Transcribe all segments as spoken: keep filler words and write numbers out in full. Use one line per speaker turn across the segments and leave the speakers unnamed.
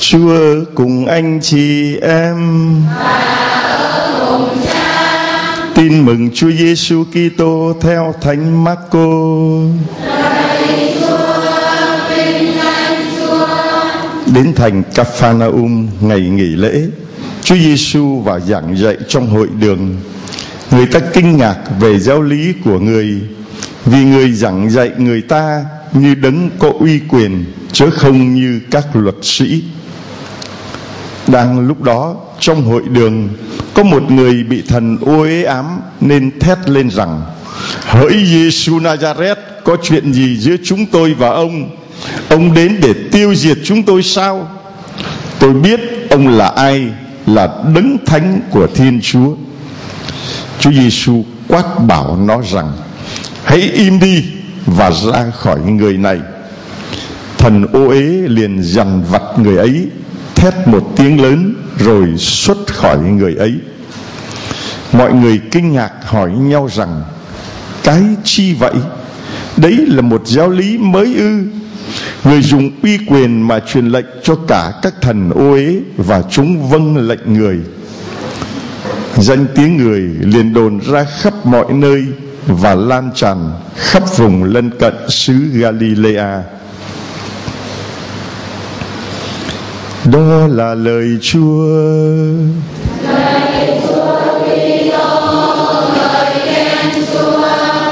Chúa cùng anh chị em. Tin mừng Chúa Giêsu Kitô theo Thánh Marco. Đến thành Capharnaum ngày nghỉ lễ, Chúa Giêsu vào giảng dạy trong hội đường. Người ta kinh ngạc về giáo lý của người, vì người giảng dạy người ta như đấng có uy quyền, chứ không như các luật sĩ. Đang lúc đó, trong hội đường có một người bị thần ô uế ám, nên thét lên rằng: Hỡi Giêsu Nazareth, có chuyện gì giữa chúng tôi và ông? Ông đến để tiêu diệt chúng tôi sao? Tôi biết ông là ai, là đấng thánh của Thiên Chúa. Chúa Giêsu quát bảo nó rằng: Hãy im đi và ra khỏi người này. Thần ô uế liền dằn vặt người ấy, thét một tiếng lớn rồi xuất khỏi người ấy. Mọi người kinh ngạc hỏi nhau rằng: Cái chi vậy? Đấy là một giáo lý mới ư? Người dùng uy quyền mà truyền lệnh cho cả các thần ô uế, và chúng vâng lệnh người. Danh tiếng người liền đồn ra khắp mọi nơi và lan tràn khắp vùng lân cận xứ Galilea. Đó là lời Chúa.
Lời Chúa Kitô, lời khen Chúa.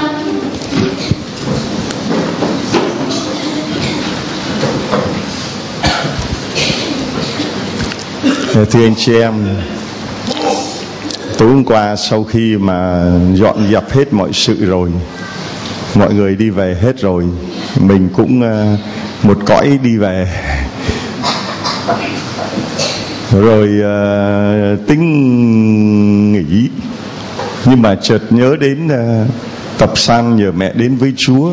Thưa anh chị em, tối hôm qua sau khi mà dọn dẹp hết mọi sự rồi, mọi người đi về hết rồi, mình cũng một cõi đi về. Rồi uh, tính nghỉ, nhưng mà chợt nhớ đến uh, tập san nhờ mẹ đến với Chúa,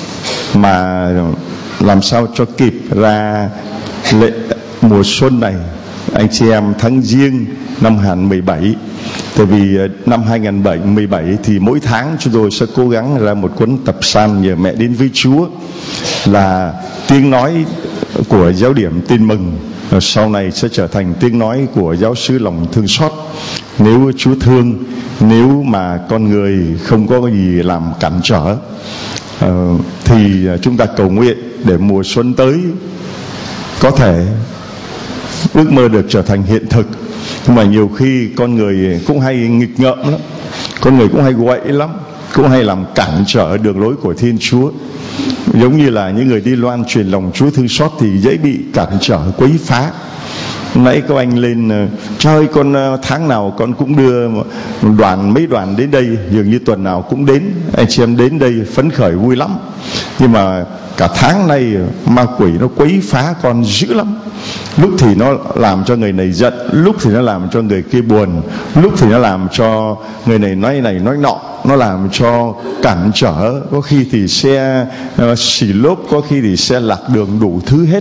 mà làm sao cho kịp ra lễ mùa xuân này, anh chị em, tháng Giêng năm hai không một bảy. Tại vì uh, năm hai không một bảy thì mỗi tháng chúng tôi sẽ cố gắng ra một cuốn tập san nhờ mẹ đến với Chúa, là tiếng nói của giáo điểm Tin Mừng, sau này sẽ trở thành tiếng nói của giáo xứ lòng thương xót. Nếu Chúa thương, nếu mà con người không có gì làm cản trở, uh, thì chúng ta cầu nguyện để mùa xuân tới có thể ước mơ được trở thành hiện thực. Nhưng mà nhiều khi con người cũng hay nghịch ngợm lắm, con người cũng hay quậy lắm, cũng hay làm cản trở đường lối của Thiên Chúa. Giống như là những người đi loan truyền lòng Chúa thương xót thì dễ bị cản trở, quấy phá. Nãy các anh lên: Trời, con tháng nào con cũng đưa đoàn, mấy đoàn đến đây, dường như tuần nào cũng đến. Anh chị em đến đây phấn khởi vui lắm. Nhưng mà cả tháng nay ma quỷ nó quấy phá con dữ lắm. Lúc thì nó làm cho người này giận, lúc thì nó làm cho người kia buồn, lúc thì nó làm cho người này nói này nói nọ, nó làm cho cản trở. Có khi thì xe uh, xì lốp, có khi thì xe lạc đường, đủ thứ hết.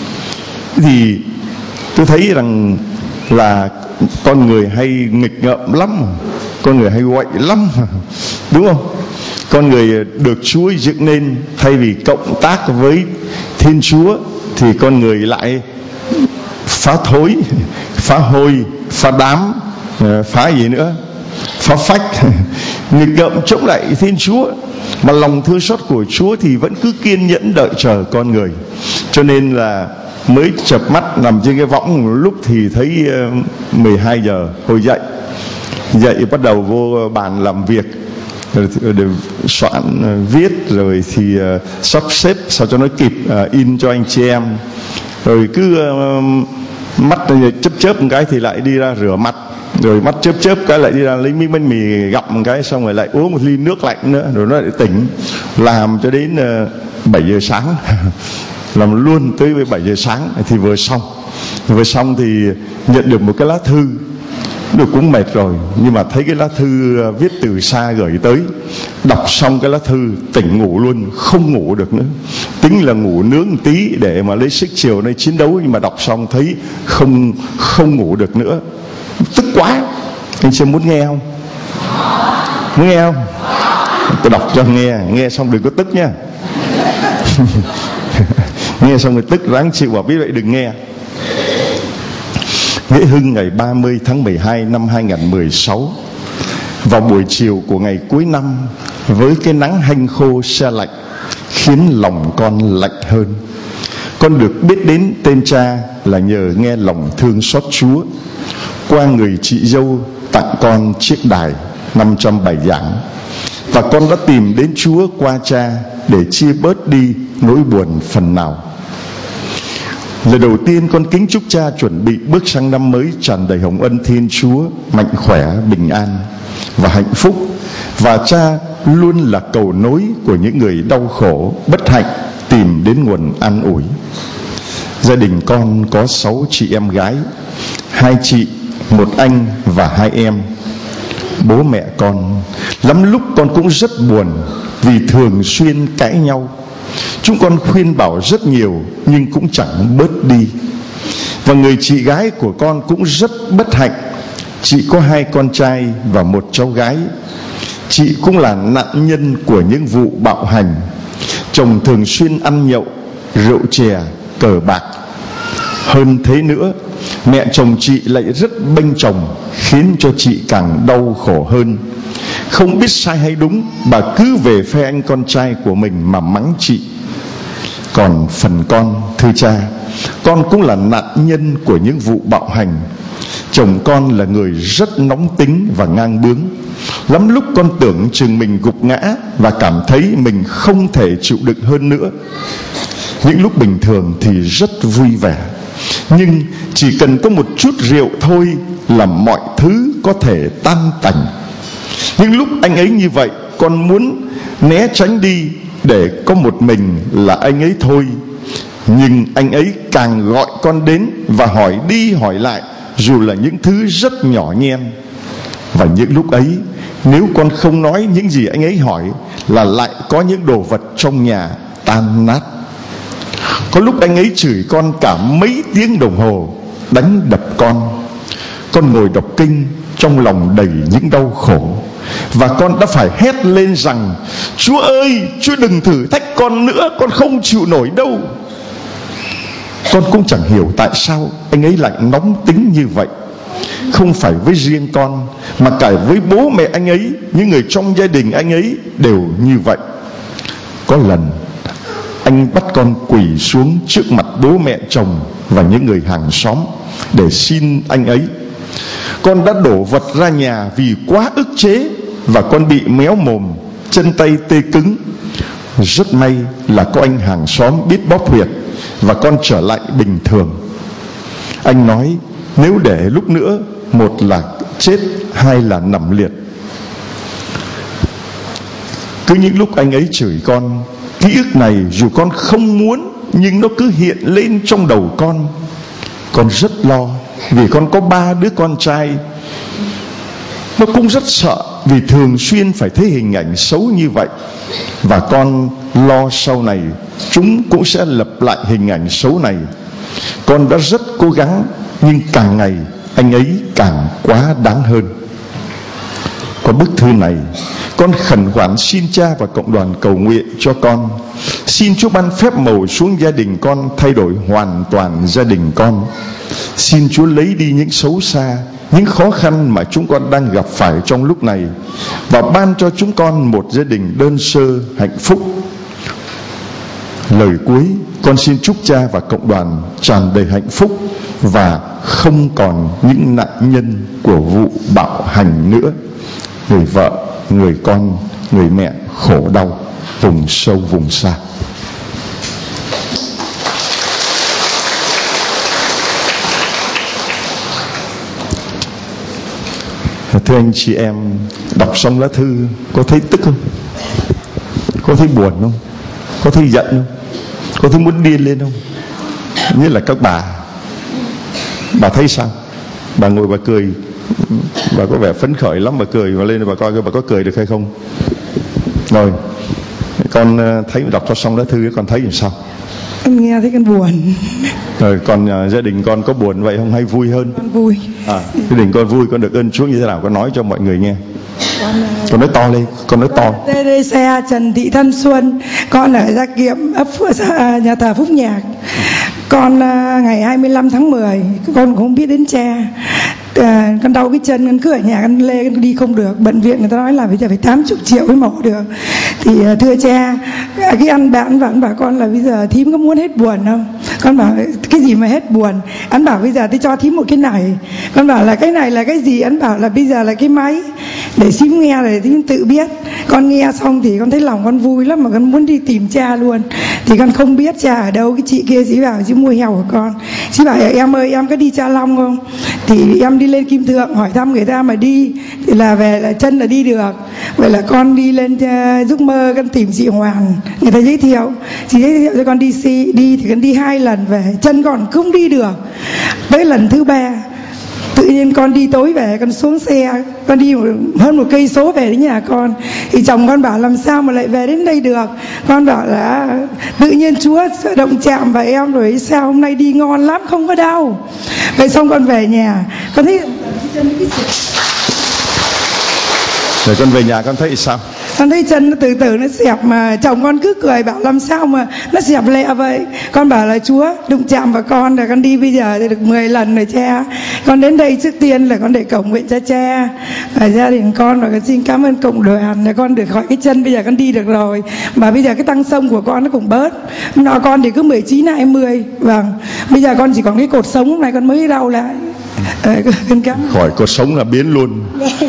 Thì tôi thấy rằng là con người hay nghịch ngợm lắm, con người hay quậy lắm, đúng không? Con người được Chúa dựng nên, thay vì cộng tác với Thiên Chúa thì con người lại phá thối, phá hôi, phá đám, phá gì nữa, phá phách, nghịch ngợm chống lại Thiên Chúa. Mà lòng thương xót của Chúa thì vẫn cứ kiên nhẫn đợi chờ con người. Cho nên là mới chợp mắt nằm trên cái võng, lúc thì thấy mười hai giờ hồi dậy, dậy bắt đầu vô bàn làm việc, rồi soạn viết, rồi thì uh, sắp xếp sao cho nó kịp uh, in cho anh chị em. Rồi cứ uh, mắt chớp chớp một cái thì lại đi ra rửa mặt, rồi mắt chớp chớp cái lại đi ra lấy miếng bánh mì gặm một cái, xong rồi lại uống một ly nước lạnh nữa, rồi nó lại tỉnh. Làm cho đến uh, bảy giờ sáng làm luôn tới bảy giờ sáng thì vừa xong. Vừa xong thì nhận được một cái lá thư. Được cũng mệt rồi, nhưng mà thấy cái lá thư viết từ xa gửi tới, đọc xong cái lá thư tỉnh ngủ luôn, không ngủ được nữa. Tính là ngủ nướng một tí để mà lấy sức chiều nay chiến đấu, nhưng mà đọc xong thấy không không ngủ được nữa, tức quá. Anh xem muốn nghe không? Muốn nghe không? Tôi đọc cho nghe, nghe xong đừng có tức nha. Nghe xong rồi tức ráng chịu, bảo biết vậy đừng nghe. Lễ Hưng ngày ba mươi tháng mười hai năm hai nghìn không trăm mười sáu, vào buổi chiều của ngày cuối năm, với cái nắng hanh khô se lạnh khiến lòng con lạnh hơn. Con được biết đến tên cha là nhờ nghe lòng thương xót Chúa qua người chị dâu tặng con chiếc đài năm trăm bài giảng, và con đã tìm đến Chúa qua cha để chia bớt đi nỗi buồn phần nào. Lời đầu tiên con kính chúc cha chuẩn bị bước sang năm mới tràn đầy hồng ân Thiên Chúa, mạnh khỏe, bình an và hạnh phúc. Và cha luôn là cầu nối của những người đau khổ, bất hạnh tìm đến nguồn an ủi. Gia đình con có sáu chị em gái, hai chị, một anh và hai em. Bố mẹ con lắm lúc con cũng rất buồn vì thường xuyên cãi nhau. Chúng con khuyên bảo rất nhiều nhưng cũng chẳng bớt đi. Và người chị gái của con cũng rất bất hạnh. Chị có hai con trai và một cháu gái. Chị cũng là nạn nhân của những vụ bạo hành. Chồng thường xuyên ăn nhậu, rượu chè, cờ bạc. Hơn thế nữa, mẹ chồng chị lại rất bênh chồng, khiến cho chị càng đau khổ hơn. Không biết sai hay đúng, bà cứ về phe anh con trai của mình mà mắng chị. Còn phần con, thưa cha, con cũng là nạn nhân của những vụ bạo hành. Chồng con là người rất nóng tính và ngang bướng. Lắm lúc con tưởng chừng mình gục ngã và cảm thấy mình không thể chịu đựng hơn nữa. Những lúc bình thường thì rất vui vẻ, nhưng chỉ cần có một chút rượu thôi là mọi thứ có thể tan tành. Nhưng lúc anh ấy như vậy, con muốn né tránh đi để có một mình là anh ấy thôi. Nhưng anh ấy càng gọi con đến và hỏi đi hỏi lại, dù là những thứ rất nhỏ nhen. Và những lúc ấy, nếu con không nói những gì anh ấy hỏi, là lại có những đồ vật trong nhà tan nát. Có lúc anh ấy chửi con cả mấy tiếng đồng hồ, đánh đập con. Con ngồi đọc kinh, trong lòng đầy những đau khổ, và con đã phải hét lên rằng: Chúa ơi, Chúa đừng thử thách con nữa, con không chịu nổi đâu. Con cũng chẳng hiểu tại sao anh ấy lại nóng tính như vậy. Không phải với riêng con, mà cả với bố mẹ anh ấy, những người trong gia đình anh ấy đều như vậy. Có lần anh bắt con quỳ xuống trước mặt bố mẹ chồng và những người hàng xóm để xin anh ấy. Con đã đổ vật ra nhà vì quá ức chế, và con bị méo mồm, chân tay tê cứng. Rất may là có anh hàng xóm biết bóp huyệt, và con trở lại bình thường. Anh nói nếu để lúc nữa, một là chết, hai là nằm liệt. Cứ những lúc anh ấy chửi con, ký ức này dù con không muốn nhưng nó cứ hiện lên trong đầu con. Con rất lo vì con có ba đứa con trai. Nó cũng rất sợ vì thường xuyên phải thấy hình ảnh xấu như vậy. Và con lo sau này chúng cũng sẽ lặp lại hình ảnh xấu này. Con đã rất cố gắng, nhưng càng ngày anh ấy càng quá đáng hơn. Có bức thư này, con khẩn khoản xin cha và cộng đoàn cầu nguyện cho con. Xin Chúa ban phép màu xuống gia đình con, thay đổi hoàn toàn gia đình con. Xin Chúa lấy đi những xấu xa, những khó khăn mà chúng con đang gặp phải trong lúc này, và ban cho chúng con một gia đình đơn sơ, hạnh phúc. Lời cuối, con xin chúc cha và cộng đoàn tràn đầy hạnh phúc và không còn những nạn nhân của vụ bạo hành nữa. Người vợ, người con, người mẹ khổ đau vùng sâu vùng xa. Thưa anh chị em, đọc xong lá thư có thấy tức không? Có thấy buồn không? Có thấy giận không? Có thấy muốn điên lên không? Nhất là các bà. Bà thấy sao? Bà ngồi bà cười, bà có vẻ phấn khởi lắm, bà cười và lên bà coi bà có cười được hay không. Rồi, con thấy đọc cho xong lá thư, con thấy làm sao?
Con nghe thấy con buồn.
Rồi còn uh, gia đình con có buồn vậy không hay vui hơn?
Con vui.
À, gia đình con vui, con được ơn Chúa như thế nào? Con nói cho mọi người nghe.
Con,
con nói to lên, con nói to.
tê đê xe Trần Thị Thanh Xuân, con ở Gia Kiệm, ấp Phước, nhà thờ Phúc Nhạc. Con uh, ngày hai mươi lăm tháng mười con cũng không biết đến cha. À, con đau cái chân, con cứ ở nhà con lê, con đi không được. Bệnh viện người ta nói là bây giờ phải tám mươi triệu mới mổ được. Thì uh, thưa cha, cái anh bạn bạn bảo con là bây giờ thím có muốn hết buồn không? Con bảo cái gì mà hết buồn? Anh bảo bây giờ tôi cho thím một cái này. Con bảo là cái này là cái gì? Anh bảo là bây giờ là cái máy để thím nghe để thím tự biết. Con nghe xong thì con thấy lòng con vui lắm, mà con muốn đi tìm cha luôn. Thì con không biết cha ở đâu. Cái chị kia chị bảo chị mua heo của con. Chị bảo em ơi, em có đi Cha Long không? Thì em đi lên Kim Thượng hỏi thăm người ta mà đi thì là về là chân là đi được. Vậy là con đi lên uh, giấc mơ, con tìm chị Hoàn, người ta giới thiệu, chị giới thiệu cho con đi đi, đi thì con đi hai lần về chân còn không đi được. Tới lần thứ ba tự nhiên con đi tối về, con xuống xe, con đi một, hơn một cây số về đến nhà con. Thì chồng con bảo làm sao mà lại về đến đây được. Con bảo là tự nhiên Chúa động chạm vào em rồi sao hôm nay đi ngon lắm, không có đau. Vậy xong con về nhà, con thấy
rồi con về nhà con thấy sao?
Con thấy chân nó từ từ nó xẹp, mà chồng con cứ cười bảo làm sao mà nó xẹp lẹ vậy. Con bảo là Chúa đụng chạm vào con rồi, con đi bây giờ thì được mười lần rồi cha. Con đến đây trước tiên là con để cầu nguyện cho cha và gia đình con, và con xin cảm ơn cộng đoàn là con được khỏi cái chân, bây giờ con đi được rồi. Mà bây giờ cái tăng sông của con nó cũng bớt. Nó con thì cứ mười chín hai mươi. Vâng. Bây giờ con chỉ còn cái cột sống lúc này con mới đau lại. À, con cảm
khỏi cột sống là biến luôn.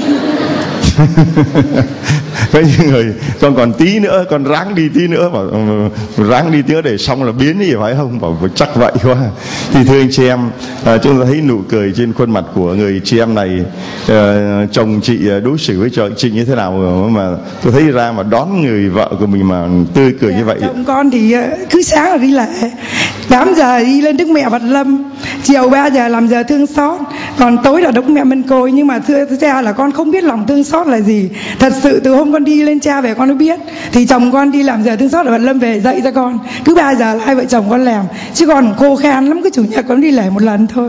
Có những người con còn tí nữa, con ráng đi tí nữa, bảo ráng đi tí nữa để xong là biến gì phải không? Bảo chắc vậy quá. Thì thưa anh chị em, à, chúng ta thấy nụ cười trên khuôn mặt của người chị em này. À, chồng chị đối xử với chồng chị như thế nào mà tôi thấy ra mà đón người vợ của mình mà tươi cười như vậy.
Chồng con thì cứ sáng là đi lễ, tám giờ đi lên Đức Mẹ Vật Lâm, chiều ba giờ làm giờ thương xót, còn tối là Đức Mẹ Mân Côi. Nhưng mà thưa cha là con không biết lòng thương xót là gì. Thật sự từ hôm con đi lên cha về con mới biết. Thì chồng con đi làm giờ thương xót ở Vật Lâm về dạy cho con, cứ ba giờ là hai vợ chồng con làm, chứ còn khô khan lắm, cứ chủ nhật con đi lễ một lần thôi.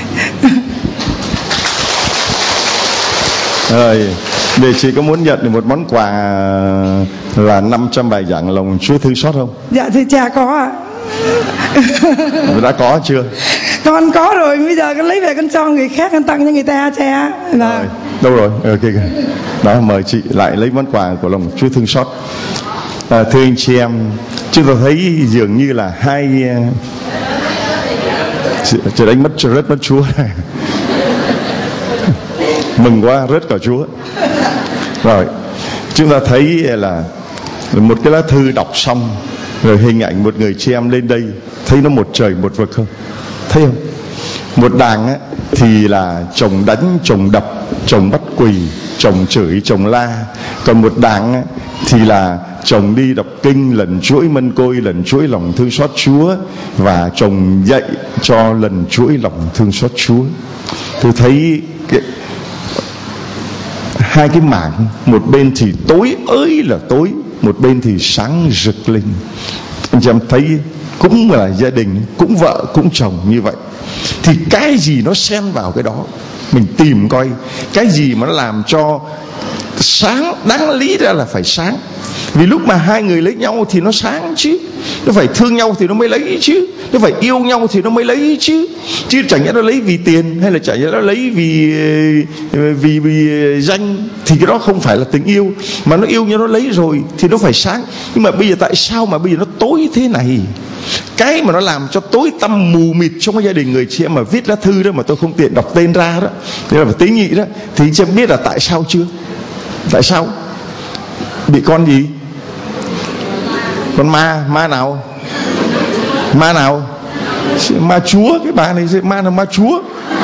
Rồi, để chị có muốn nhận được một món quà là năm trăm bài giảng lòng Chúa thương xót không?
Dạ thưa cha có ạ.
Đã có chưa?
Con có rồi, bây giờ con lấy về con cho người khác, con tặng cho người ta cha. Là...
Rồi, đâu rồi? Ok, đó, mời chị lại lấy món quà của lòng Chúa thương xót. À, thưa anh chị em, chúng ta thấy dường như là hai chị đánh mất rớt mất Chúa này. Mừng quá, rớt cả Chúa. Rồi, chúng ta thấy là một cái lá thư đọc xong, rồi hình ảnh một người chị em lên đây, thấy nó một trời một vực không? Thấy không? Một đàng á, thì là chồng đánh, chồng đập, chồng bắt quỳ, chồng chửi, chồng la. Còn một đàng á, thì là chồng đi đọc kinh, lần chuỗi mân côi, lần chuỗi lòng thương xót Chúa, và chồng dạy cho lần chuỗi lòng thương xót Chúa. Tôi thấy cái, hai cái mảng, một bên thì tối ơi là tối, một bên thì sáng rực lên. Anh chị em thấy cũng là gia đình, cũng vợ cũng chồng như vậy, thì cái gì nó xen vào cái đó, mình tìm coi cái gì mà nó làm cho sáng. Đáng lý ra là phải sáng, vì lúc mà hai người lấy nhau thì nó sáng chứ, nó phải thương nhau thì nó mới lấy chứ, nó phải yêu nhau thì nó mới lấy chứ, chứ chẳng nhẽ nó lấy vì tiền, hay là chẳng nhẽ nó lấy vì vì vì danh, thì cái đó không phải là tình yêu. Mà nó yêu nhau nó lấy rồi thì nó phải sáng. Nhưng mà bây giờ tại sao mà bây giờ nó tối thế này? Cái mà nó làm cho tối tăm mù mịt trong cái gia đình người chị em mà viết lá thư đó, mà tôi không tiện đọc tên ra đó, thế là phải tế nhị đó, thì chị em biết là tại sao chưa? Tại sao? Bị con gì? Con ma, ma nào? Ma nào? Ma Chúa, cái bà này ma là ma Chúa.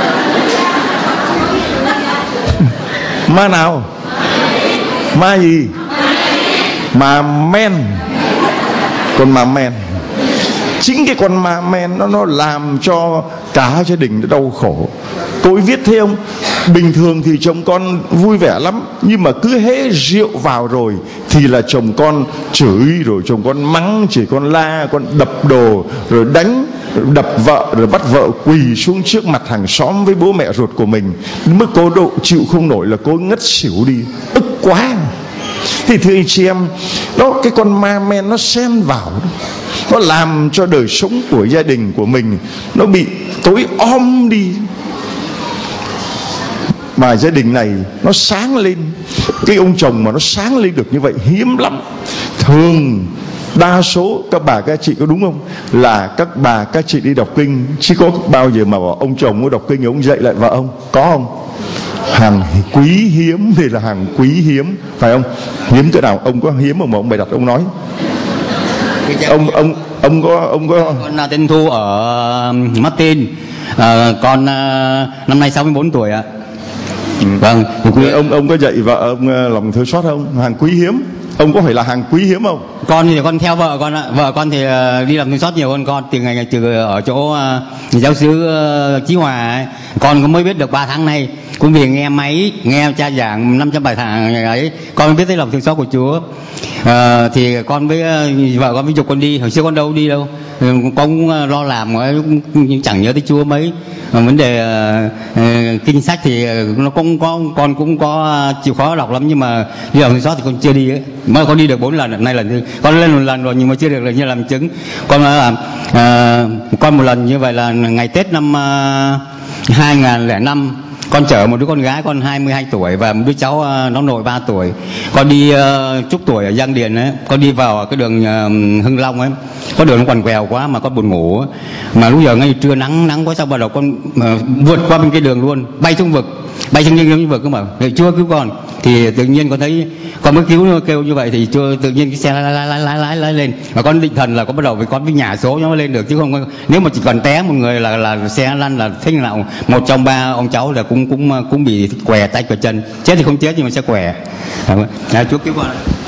Ma nào? Ma gì? Ma men. Con ma men. Chính cái con ma men nó nó làm cho cả gia đình nó đau khổ. Tôi viết thế không? Bình thường thì chồng con vui vẻ lắm, nhưng mà cứ hễ rượu vào rồi thì là chồng con chửi, rồi chồng con mắng, chỉ con la, con đập đồ, rồi đánh, đập vợ, rồi bắt vợ quỳ xuống trước mặt hàng xóm với bố mẹ ruột của mình. Mức cô độ chịu không nổi là cô ngất xỉu đi. Ức quá. Thì thưa anh chị em, đó, cái con ma men nó xen vào, nó làm cho đời sống của gia đình của mình nó bị tối om đi. Mà gia đình này nó sáng lên, cái ông chồng mà nó sáng lên được như vậy hiếm lắm. Thường đa số các bà các chị có đúng không, là các bà các chị đi đọc kinh, chứ có bao giờ mà bảo ông chồng có đọc kinh ông dạy lại vợ ông, có không? Hàng quý hiếm thì là hàng quý hiếm, phải không? Hiếm cỡ nào? Ông có hiếm không mà ông bày đặt ông nói? Ông ông ông có ông có
con là tên Thu ở Martin, à, con à, năm nay sáu mươi bốn tuổi ạ.
Ừ.
Vâng.
Ông ông có dạy vợ ông lòng thương xót không? Hàng quý hiếm. Ông có phải là hàng quý hiếm không?
Con thì con theo vợ con ạ. Vợ con thì uh, đi làm thương xót nhiều hơn con. Từ ngày ngày từ ở chỗ uh, giáo xứ uh, Chí Hòa ấy. Con cũng mới biết được ba tháng nay. Cũng vì nghe máy, nghe cha giảng năm trăm bài thằng ấy, con mới biết tới lòng thương xót của Chúa. Uh, thì con với uh, vợ con mới dục con đi. Hồi xưa con đâu đi đâu. Con cũng uh, lo làm cũng chẳng nhớ tới Chúa mấy. Mà vấn đề uh, uh, kinh sách thì uh, nó cũng có, con cũng có uh, chịu khó đọc lắm, nhưng mà đi lòng thương xót thì con chưa đi ấy. Mới con đi được bốn lần, nay lần thứ con lên một lần rồi nhưng mà chưa được như làm chứng. Con nói là uh, con một lần như vậy là ngày Tết năm uh, hai nghìn lẻ năm, con chở một đứa con gái con hai mươi hai tuổi và một đứa cháu uh, nó nội ba tuổi. Con đi uh, chúc tuổi ở Giang Điền ấy, con đi vào cái đường uh, Hưng Long ấy, có đường nó quằn quèo quá mà con buồn ngủ ấy. Mà lúc giờ ngay trưa nắng nắng quá, xong bắt đầu con uh, vượt qua bên cái đường luôn, bay xuống vực, bay xuống những vực cơ mà chưa cứu con. Thì tự nhiên con thấy con mới cứu kêu như vậy thì chưa, tự nhiên cái xe lái lái lái lái lái, lái lên, và con định thần là con bắt đầu với con với nhà số nó lên được, chứ không nếu mà chỉ cần té một người là là xe lăn là thế nào một trong ba ông cháu là cũng cũng cũng bị què tay què chân, chết thì không chết nhưng mà sẽ què. À, Chúa cứu con.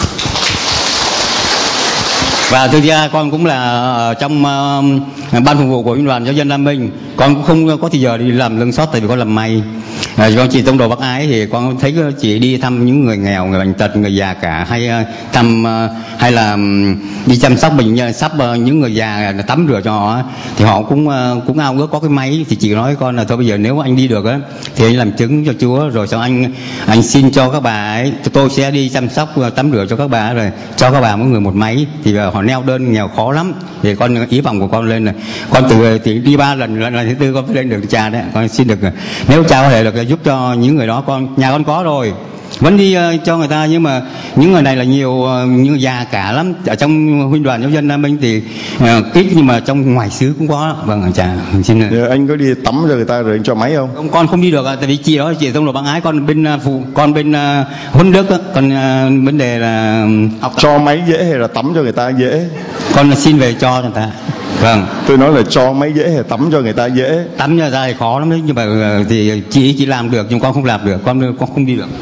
Và thực ra con cũng là ở trong uh, ban phục vụ của Liên đoàn Giáo dân Nam Minh. Con cũng không có thời giờ đi làm lương sót tại vì con làm may. À, con chị tông đồ bác ái thì con thấy chị đi thăm những người nghèo, người bệnh tật, người già cả, hay uh, thăm uh, hay là um, đi chăm sóc bệnh nhân, sắp uh, những người già tắm rửa cho họ, thì họ cũng uh, cũng ao ước có cái máy. Thì chị nói con là thôi bây giờ nếu anh đi được á thì anh làm chứng cho Chúa, rồi sau anh anh xin cho các bà ấy, tôi sẽ đi chăm sóc uh, tắm rửa cho các bà, rồi cho các bà mỗi người một máy. Thì uh, họ neo đơn nghèo khó lắm, thì con ý vọng của con lên là con từ thì đi ba lần, lần, lần thứ tư con phải lên được cha đấy. Con xin được, nếu cha có thể được giúp cho những người đó, con nhà con có rồi vẫn đi uh, cho người ta, nhưng mà những người này là nhiều uh, như già cả lắm. Ở trong Huynh đoàn Giáo dân Nam Minh thì uh, ít, nhưng mà trong ngoài xứ cũng có. Vâng, cha xin.
Giờ anh có đi tắm cho người ta rồi anh cho máy không?
Không, con không đi được, tại vì chị đó chị tông đồ bác ái, con bên uh, phụ, con bên uh, Huấn Đức á, còn uh, vấn đề là học
cho máy dễ hay là tắm cho người ta dễ?
Con xin về cho người ta. Vâng,
tôi nói là cho máy dễ hay tắm cho người ta dễ?
Tắm cho người ta thì khó lắm đấy, nhưng mà thì chị chỉ làm được nhưng con không làm được, con con không đi được.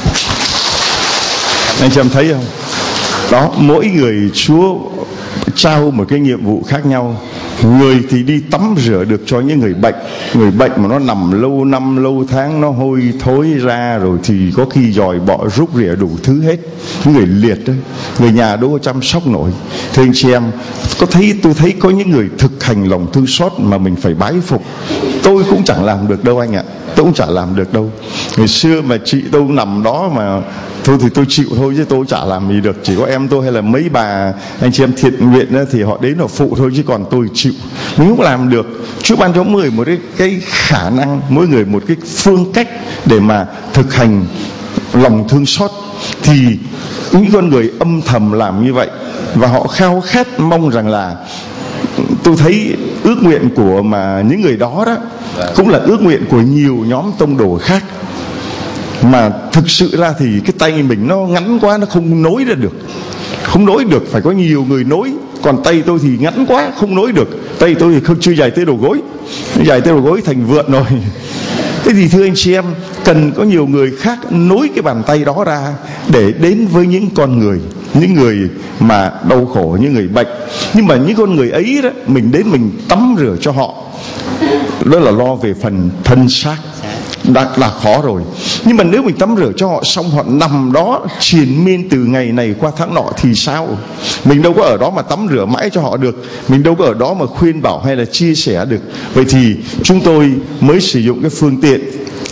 Anh chị em thấy không? Đó, mỗi người Chúa trao một cái nhiệm vụ khác nhau. Người thì đi tắm rửa được cho những người bệnh, người bệnh mà nó nằm lâu năm lâu tháng, nó hôi thối ra rồi thì có khi dòi bọ rúc rỉa đủ thứ hết. Những người liệt đấy, người nhà đâu có chăm sóc nổi. Thưa anh chị em, có thấy tôi thấy có những người thực hành lòng thương xót mà mình phải bái phục. Tôi cũng chẳng làm được đâu anh ạ, tôi cũng chả làm được đâu. Ngày xưa mà chị tôi nằm đó mà thôi thì tôi chịu thôi, chứ tôi chả làm gì được. Chỉ có em tôi hay là mấy bà anh chị em thiện nguyện đó, thì họ đến họ phụ thôi, chứ còn tôi chịu, mình không làm được. Chúa ban cho mỗi người một cái, cái khả năng, mỗi người một cái phương cách để mà thực hành lòng thương xót. Thì những con người âm thầm làm như vậy, và họ khao khát mong rằng là, tôi thấy ước nguyện của mà những người đó đó cũng là ước nguyện của nhiều nhóm tông đồ khác. Mà thực sự ra thì cái tay mình nó ngắn quá, nó không nối ra được, không nối được, phải có nhiều người nối. Còn tay tôi thì ngắn quá, không nối được. Tay tôi thì không, chưa dài tới đầu gối, dài tới đầu gối thành vượn rồi. Thế thì thưa anh chị em, cần có nhiều người khác nối cái bàn tay đó ra để đến với những con người, những người mà đau khổ, những người bệnh. Nhưng mà những con người ấy đó, mình đến mình tắm rửa cho họ, đó là lo về phần thân xác, đã là khó rồi. Nhưng mà nếu mình tắm rửa cho họ xong họ nằm đó triền miên từ ngày này qua tháng nọ thì sao? Mình đâu có ở đó mà tắm rửa mãi cho họ được, mình đâu có ở đó mà khuyên bảo hay là chia sẻ được. Vậy thì chúng tôi mới sử dụng cái phương tiện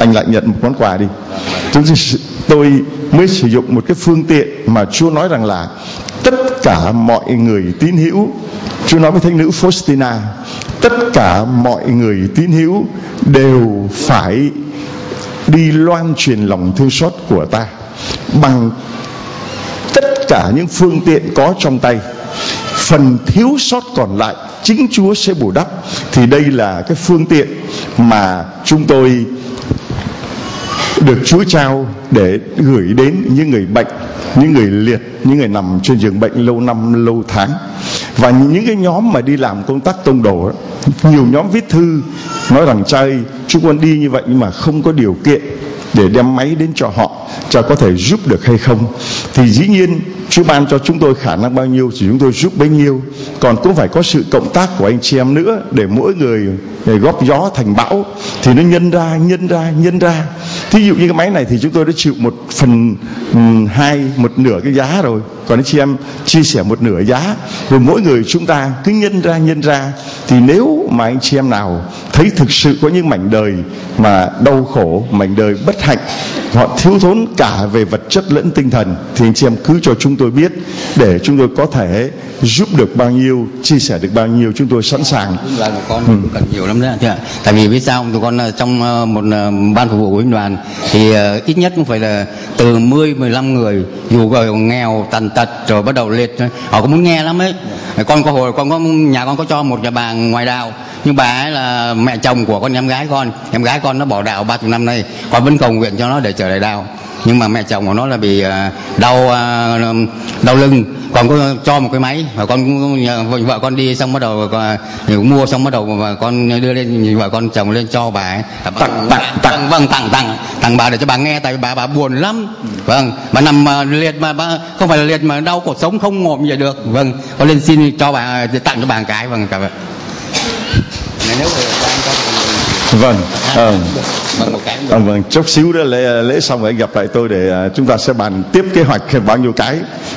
anh lại nhận một món quà đi. Chúng tôi mới sử dụng một cái phương tiện mà Chúa nói rằng là tất cả mọi người tín hữu, Chúa nói với thánh nữ Faustina, tất cả mọi người tín hữu đều phải đi loan truyền lòng thương xót của ta bằng tất cả những phương tiện có trong tay. Phần thiếu sót còn lại chính Chúa sẽ bù đắp. Thì đây là cái phương tiện mà chúng tôi được Chúa trao để gửi đến những người bệnh, những người liệt, những người nằm trên giường bệnh lâu năm lâu tháng. Và những cái nhóm mà đi làm công tác tông đồ đó, nhiều nhóm viết thư nói rằng cha ơi, chúng con đi như vậy nhưng mà không có điều kiện để đem máy đến cho họ, cha có thể giúp được hay không? Thì dĩ nhiên Chúa ban cho chúng tôi khả năng bao nhiêu thì chúng tôi giúp bấy nhiêu. Còn cũng phải có sự cộng tác của anh chị em nữa, để mỗi người để góp gió thành bão thì nó nhân ra nhân ra nhân ra. Thí dụ như cái máy này thì chúng tôi đã chịu một phần um, hai một nửa cái giá rồi, còn anh chị em chia sẻ một nửa giá, rồi mỗi người chúng ta cứ nhân ra nhân ra. Thì nếu mà anh chị em nào thấy thực sự có những mảnh đời mà đau khổ, mảnh đời bất hạnh, họ thiếu thốn cả về vật chất lẫn tinh thần, thì anh chị em cứ cho chúng tôi biết để chúng tôi có thể giúp được bao nhiêu, chia sẻ được bao nhiêu, chúng tôi sẵn sàng.
Là một con ừ. cần nhiều lắm đấy ạ. Tại vì biết sao tụi con trong một ban phục vụ của binh đoàn thì ít nhất cũng phải là từ mười mười lăm người, dù gọi nghèo tàn tật rồi bắt đầu liệt, họ cũng muốn nghe lắm ấy. Con có hồi con có nhà con có cho một nhà bà ngoài đạo, nhưng bà ấy là mẹ chồng của con em gái con, em gái con nó bỏ đạo ba chục năm nay, con vẫn cầu nguyện cho nó để trở lại đạo. Nhưng mà mẹ chồng của nó là bị đau đau lưng, con có cho một cái máy và con nhờ vợ con đi xong bắt đầu cũng mua xong bắt đầu và con đưa lên vợ con chồng lên cho bà ấy tặng tặng tặng vâng tặng tặng tặng bà để cho bà nghe, tại vì bà bà buồn lắm. Vâng, bà nằm liệt mà bà không phải là liệt mà đau cột sống không ngộm gì được. Vâng, con lên xin cho bà, tặng cho bà một cái. Vâng, cảm ơn. Nếu
Vâng, à, à, vâng, chốc xíu đó lễ, lễ xong rồi anh gặp lại tôi để uh, chúng ta sẽ bàn tiếp kế hoạch bao nhiêu cái.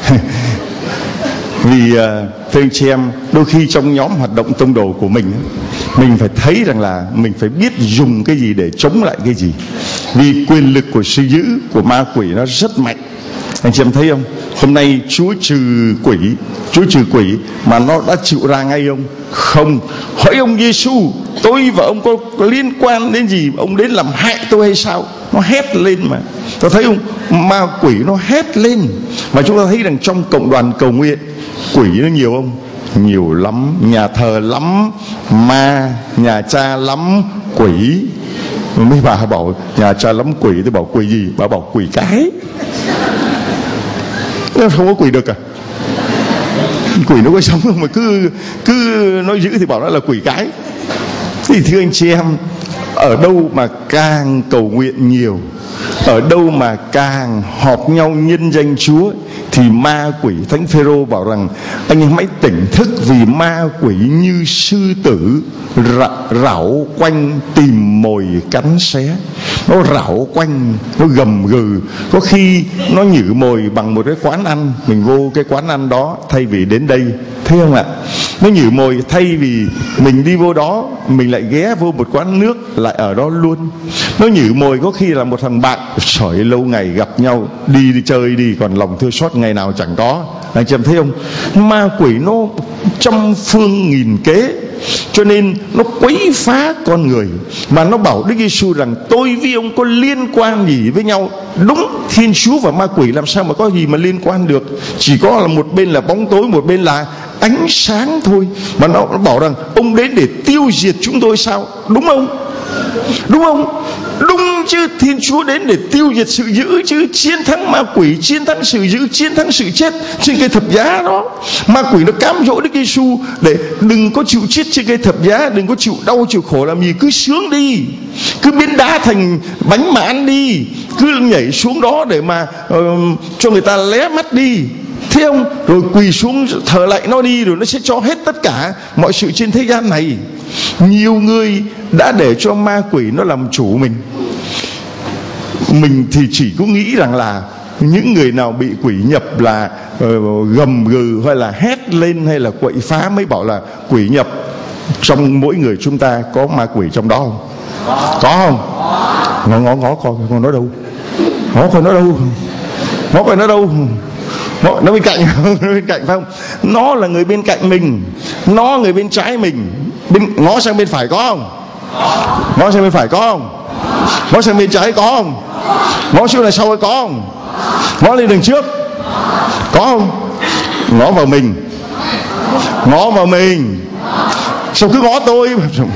Vì uh, thưa anh chị em, đôi khi trong nhóm hoạt động tông đồ của mình, mình phải thấy rằng là mình phải biết dùng cái gì để chống lại cái gì. Vì quyền lực của sự dữ, của ma quỷ nó rất mạnh. Anh chị em thấy không? Hôm nay Chúa trừ quỷ, Chúa trừ quỷ mà nó đã chịu ra ngay không? Không. Hỏi ông Giêsu, tôi và ông có, có liên quan đến gì? Ông đến làm hại tôi hay sao? Nó hét lên mà. Tôi thấy không? Ma quỷ nó hét lên. Mà chúng ta thấy rằng trong cộng đoàn cầu nguyện, quỷ nó nhiều không? Nhiều lắm. Nhà thờ lắm, ma, nhà cha lắm, quỷ. Mấy bà bảo nhà cha lắm quỷ, tôi bảo quỷ gì? Bà bảo quỷ cái. Nó không có quỷ được à? Quỷ nó có sống không mà cứ cứ nói dữ thì bảo nó là quỷ cái. Thì thưa anh chị em, ở đâu mà càng cầu nguyện nhiều, ở đâu mà càng họp nhau nhân danh Chúa, thì ma quỷ, Thánh Phêrô bảo rằng anh em hãy tỉnh thức, vì ma quỷ như sư tử rảo quanh tìm mồi cắn xé. Nó rảo quanh, nó gầm gừ. Có khi nó nhử mồi bằng một cái quán ăn, mình vô cái quán ăn đó thay vì đến đây, thấy không ạ? Nó nhử mồi, thay vì mình đi vô đó, mình lại ghé vô một quán nước lại ở đó luôn. Nó nhử mồi có khi là một thằng bạn sỏi lâu ngày gặp nhau, đi đi chơi đi, còn lòng thương xót ngày nào chẳng có. Anh chị em thấy không? Ma quỷ nó trăm phương nghìn kế, cho nên nó quấy phá con người. Mà nó bảo Đức Giêsu rằng tôi với ông có liên quan gì với nhau? Đúng, Thiên Chúa và ma quỷ làm sao mà có gì mà liên quan được? Chỉ có là một bên là bóng tối, một bên là ánh sáng thôi. Mà nó, nó bảo rằng ông đến để tiêu diệt chúng tôi sao? Đúng không? Đúng không? Đúng chứ, Thiên Chúa đến để tiêu diệt sự dữ chứ, chiến thắng ma quỷ, chiến thắng sự dữ, chiến thắng sự chết trên cây thập giá đó. Ma quỷ nó cám dỗ Đức Giêsu để đừng có chịu chết trên cây thập giá, đừng có chịu đau chịu khổ làm gì, cứ sướng đi, cứ biến đá thành bánh mà ăn đi, cứ nhảy xuống đó để mà uh, cho người ta lé mắt đi, thấy không? Rồi quỳ xuống thờ lạy nó đi, rồi nó sẽ cho hết tất cả mọi sự trên thế gian này. Nhiều người đã để cho ma quỷ nó làm chủ mình. Mình thì chỉ có nghĩ rằng là những người nào bị quỷ nhập là uh, gầm gừ hay là hét lên hay là quậy phá mới bảo là quỷ nhập. Trong mỗi người chúng ta có ma quỷ trong đó không? Có không? ngó ngó ngó coi con nó đâu, ngó coi nó đâu, ngó coi nó đâu, ngó, nó bên cạnh nó bên cạnh phải không? Nó là người bên cạnh mình, nó người bên trái mình, bên ngó sang bên phải có không? Ngó sang bên phải có không? Ngó sang bên trái có không? Ngó xuống là sau có không? Ngó lên đường trước có không? Ngó vào mình, ngó vào mình, sao cứ ngó tôi?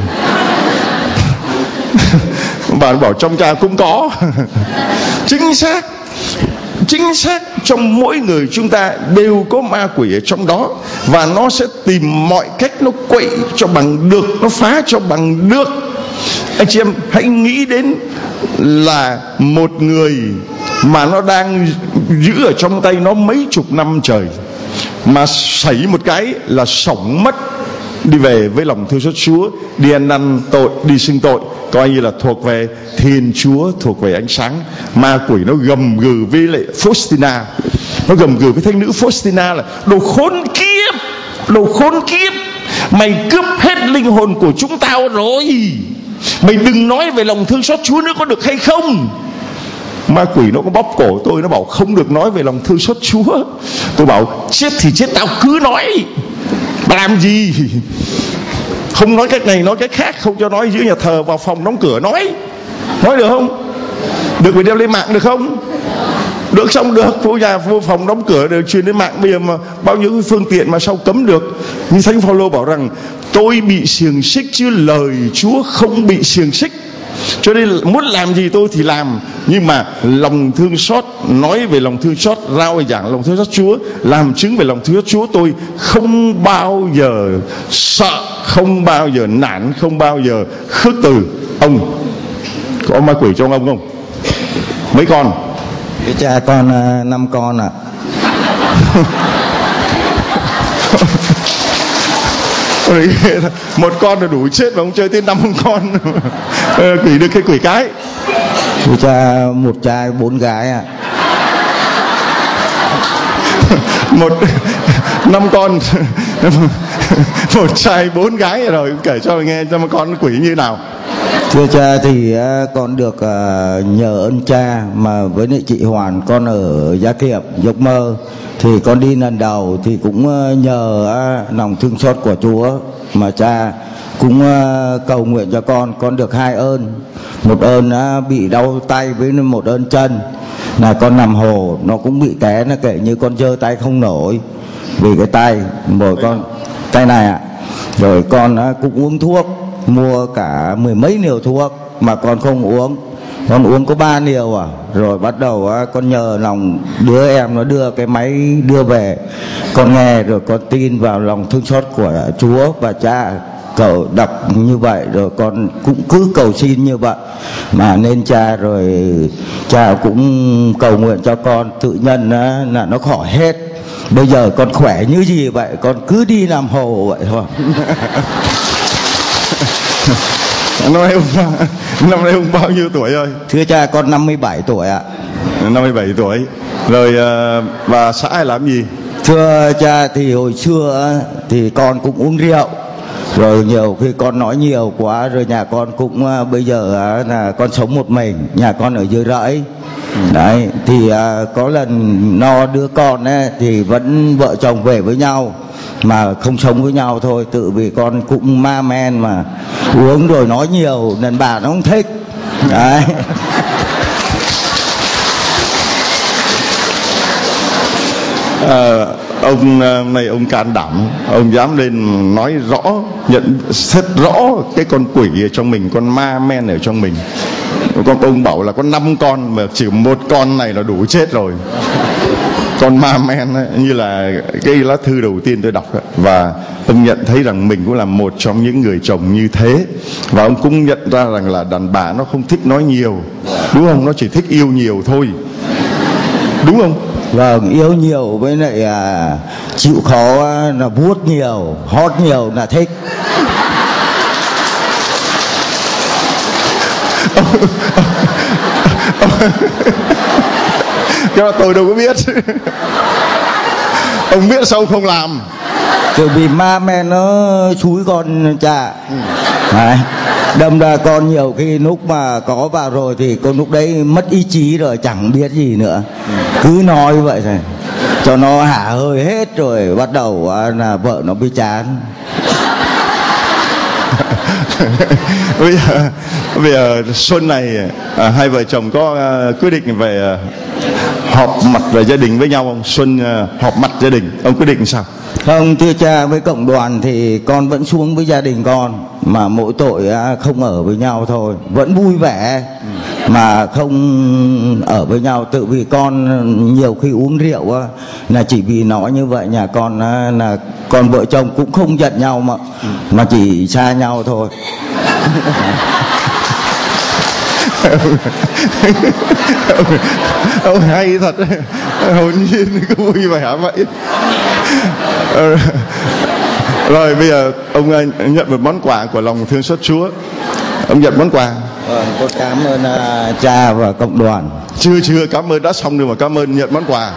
Bạn bảo trong cha cũng có. Chính xác, chính xác, trong mỗi người chúng ta đều có ma quỷ ở trong đó, và nó sẽ tìm mọi cách nó quậy cho bằng được, nó phá cho bằng được. Anh chị em hãy nghĩ đến là một người mà nó đang giữ ở trong tay nó mấy chục năm trời, mà xảy một cái là sống mất, đi về với lòng thương xót Chúa, đi ăn năn tội, đi xưng tội, coi như là thuộc về Thiên Chúa, thuộc về ánh sáng. Ma quỷ nó gầm gừ với lại Faustina, nó gầm gừ với thánh nữ Faustina là: đồ khốn kiếp, đồ khốn kiếp, mày cướp hết linh hồn của chúng tao rồi, mày đừng nói về lòng thương xót Chúa nữa có được hay không? Ma quỷ nó có bóp cổ tôi, nó bảo không được nói về lòng thương xót Chúa. Tôi bảo chết thì chết, tao cứ nói, bà làm gì? Không nói cách này nói cách khác, không cho nói giữa nhà thờ, vào phòng đóng cửa nói, nói được không? Được phải đeo lên mạng được không? Được, xong được, vô nhà vô phòng đóng cửa đều truyền lên mạng. Bây giờ mà bao nhiêu phương tiện mà sao cấm được? Nhưng Thánh Phaolô bảo rằng tôi bị xiềng xích chứ lời Chúa không bị xiềng xích. Cho nên muốn làm gì tôi thì làm, nhưng mà lòng thương xót, nói về lòng thương xót, rao giảng lòng thương xót Chúa, làm chứng về lòng thương xót Chúa, tôi không bao giờ sợ, không bao giờ nản, không bao giờ khước từ. Ông có ma quỷ trong ông không? Mấy con?
Cái cha con năm con ạ.
Một con là đủ chết mà ông chơi tới năm con. Quỷ được cái quỷ cái.
Cái cha một trai bốn gái ạ.
Một năm con, một trai bốn gái rồi, kể cho nghe cho một con quỷ như nào.
Thưa cha thì con được nhờ ơn cha mà với lại chị Hoàn, con ở Gia Kiệm, Giấc Mơ, thì con đi lần đầu thì cũng nhờ lòng thương xót của Chúa mà cha cũng cầu nguyện cho con. Con được hai ơn, một ơn bị đau tay với một ơn chân, là con nằm hồ nó cũng bị té, nó kể như con giơ tay không nổi vì cái tay, rồi con tay này ạ. Rồi con cũng uống thuốc, mua cả mười mấy liều thuốc mà con không uống, con uống có ba liều à. Rồi bắt đầu con nhờ lòng đứa em nó đưa cái máy đưa về, con nghe rồi con tin vào lòng thương xót của Chúa và cha cầu đọc như vậy, rồi con cũng cứ cầu xin như vậy mà nên cha, rồi cha cũng cầu nguyện cho con tự nhân là nó khỏi hết. Bây giờ con khỏe như gì vậy, con cứ đi làm hồ vậy thôi.
Năm nay ông năm nay ông bao nhiêu tuổi rồi?
Thưa cha con năm mươi bảy tuổi ạ.
Năm mươi bảy tuổi. Rồi bà xã làm gì?
Thưa cha thì hồi xưa thì con cũng uống rượu, rồi nhiều khi con nói nhiều quá, rồi nhà con cũng bây giờ là con sống một mình, nhà con ở dưới rẫy. Đấy thì có lần no đứa con ấy, thì vẫn vợ chồng về với nhau mà không sống với nhau thôi, tự vì con cũng ma men mà uống rồi nói nhiều nên bà nó không thích. Đấy.
À, ông này ông can đảm, ông dám lên nói rõ, nhận xét rõ cái con quỷ ở trong mình, con ma men ở trong mình. Con ông bảo là có năm con mà chỉ một con này là đủ chết rồi. Con ma men ấy, như là cái lá thư đầu tiên tôi đọc ấy. Và ông nhận thấy rằng mình cũng là một trong những người chồng như thế. Và ông cũng nhận ra rằng là đàn bà nó không thích nói nhiều, đúng không? Nó chỉ thích yêu nhiều thôi, đúng không?
Vâng, yêu nhiều với lại à, chịu khó là vuốt nhiều, hót nhiều là thích.
Cái đó tôi đâu có biết. Ông biết sao không làm?
Từ vì ma men nó xúi con cha. Đấy. Đâm ra con nhiều khi lúc mà có vào rồi thì con lúc đấy mất ý chí rồi, chẳng biết gì nữa, cứ nói vậy thôi cho nó hả hơi hết rồi bắt đầu là vợ nó bị chán.
Bây giờ, bây giờ xuân này à, hai vợ chồng có à, quyết định về à, họp mặt về gia đình với nhau không? Xuân à, họp mặt gia đình, ông quyết định sao?
Không, thưa cha, với cộng đoàn thì con vẫn xuống với gia đình con, mà mỗi tội à, không ở với nhau thôi, vẫn vui vẻ mà không ở với nhau. Tự vì con nhiều khi uống rượu á, là chỉ vì nói như vậy, nhà con á, là con vợ chồng cũng không giận nhau mà mà chỉ xa nhau thôi.
ông, ông hay thật, hồn nhiên cứ vui vẻ vậy. Rồi bây giờ ông nhận một món quà của lòng thương xót Chúa. Ông nhận món quà.
Vâng, con cảm ơn uh, cha và cộng đoàn.
Chưa chưa cảm ơn đã xong rồi mà cảm ơn nhận món quà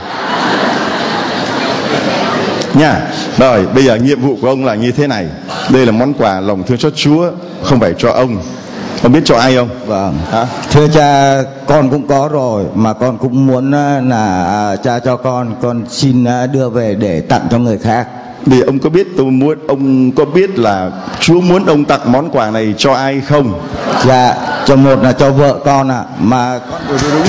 nha. Rồi bây giờ nhiệm vụ của ông là như thế này. Đây là món quà lòng thương xót Chúa, không phải cho ông. Ông biết cho ai không?
Vâng.
Hả?
Thưa cha, con cũng có rồi, mà con cũng muốn là cha cho con, con xin đưa về để tặng cho người khác.
Vì ông có biết tôi muốn ông có biết là Chúa muốn ông tặng món quà này cho ai không?
Dạ, cho một là cho vợ con ạ, à, mà con đúng đúng.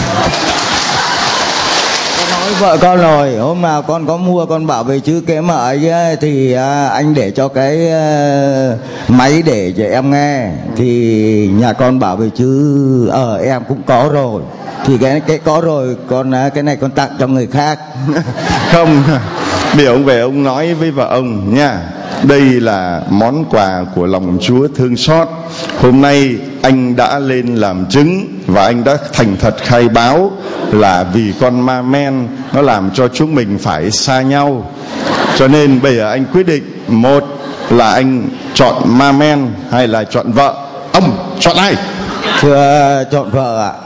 Con nói vợ con rồi, hôm nào con có mua con bảo về chứ cái mà ấy thì à, anh để cho cái à, máy để cho em nghe, thì nhà con bảo về chứ ờ à, em cũng có rồi, thì cái cái có rồi, con cái này con tặng cho người khác.
Không. Bây giờ ông về ông nói với vợ ông nha. Đây là món quà của lòng Chúa thương xót. Hôm nay anh đã lên làm chứng và anh đã thành thật khai báo là vì con ma men nó làm cho chúng mình phải xa nhau. Cho nên bây giờ anh quyết định, một là anh chọn ma men hay là chọn vợ. Ông chọn ai?
Thưa chọn vợ ạ.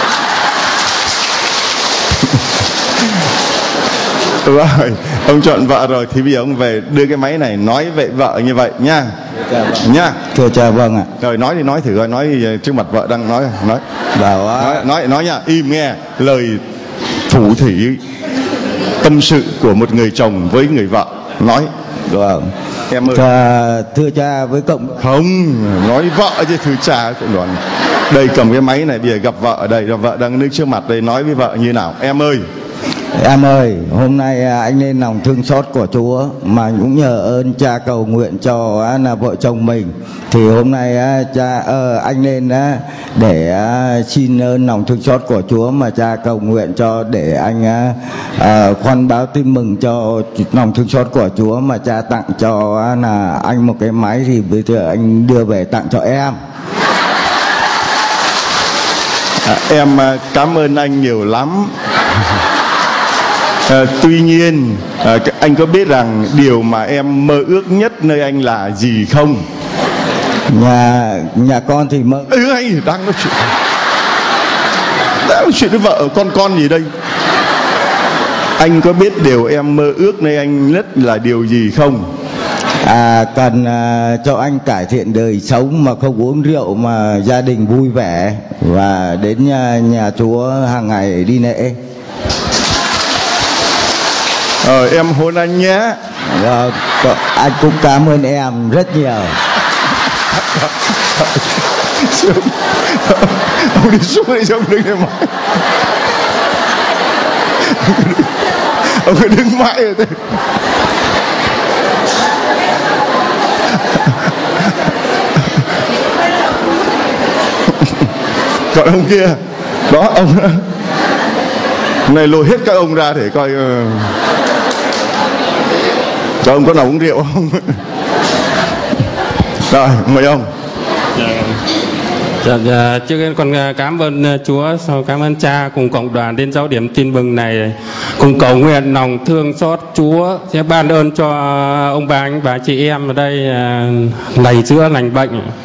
Rồi, ông chọn vợ rồi thì bây giờ ông về đưa cái máy này nói với vợ như vậy nha. Nha.
Thưa cha, vâng ạ.
Rồi nói đi, nói thử coi, nói trước mặt vợ đang nói nói.
Bảo á.
Nói nói nói nha, im nghe lời thủ thỉ tâm sự của một người chồng với người vợ. Nói.
Vâng.
Em ơi.
Thưa, thưa cha với cộng
không nói vợ chứ thưa cha cộng đoàn. Đây cầm cái máy này, bây giờ gặp vợ ở đây, vợ đang đứng trước mặt đây, nói với vợ như nào? Em ơi.
Em ơi, hôm nay anh lên lòng thương xót của Chúa, mà cũng nhờ ơn cha cầu nguyện cho là vợ chồng mình, thì hôm nay cha uh, anh lên để uh, xin ơn lòng thương xót của Chúa, mà cha cầu nguyện cho để anh uh, khoan báo tin mừng cho lòng thương xót của Chúa, mà cha tặng cho uh, là anh một cái máy, thì bây giờ anh đưa về tặng cho em.
À, em cảm ơn anh nhiều lắm. À, tuy nhiên à, anh có biết rằng điều mà em mơ ước nhất nơi anh là gì không?
Nhà nhà con thì mơ.
Ừ, anh đang nói chuyện đang nói chuyện với vợ con con gì đây? Anh có biết điều em mơ ước nơi anh nhất là điều gì không?
À, cần à, cho anh cải thiện đời sống mà không uống rượu, mà gia đình vui vẻ và đến nhà, nhà Chúa hàng ngày đi lễ.
Ờ, em hôn anh nhé.
Và, anh cũng cảm ơn em rất nhiều.
Ông đi xuống đây, ông đứng đây mãi. Ông cứ đứng mãi rồi thế. Còn ông kia đó, ông này lôi hết các ông ra để coi uh... cho ông có nào uống rượu không. Rồi mời ông.
Dạ, dạ, trước tiên con cảm ơn Chúa, sau cảm ơn cha cùng cộng đoàn đến giáo điểm tin mừng này, cùng cầu nguyện lòng thương xót Chúa sẽ ban ơn cho ông bà anh bà chị em ở đây lành chữa lành bệnh,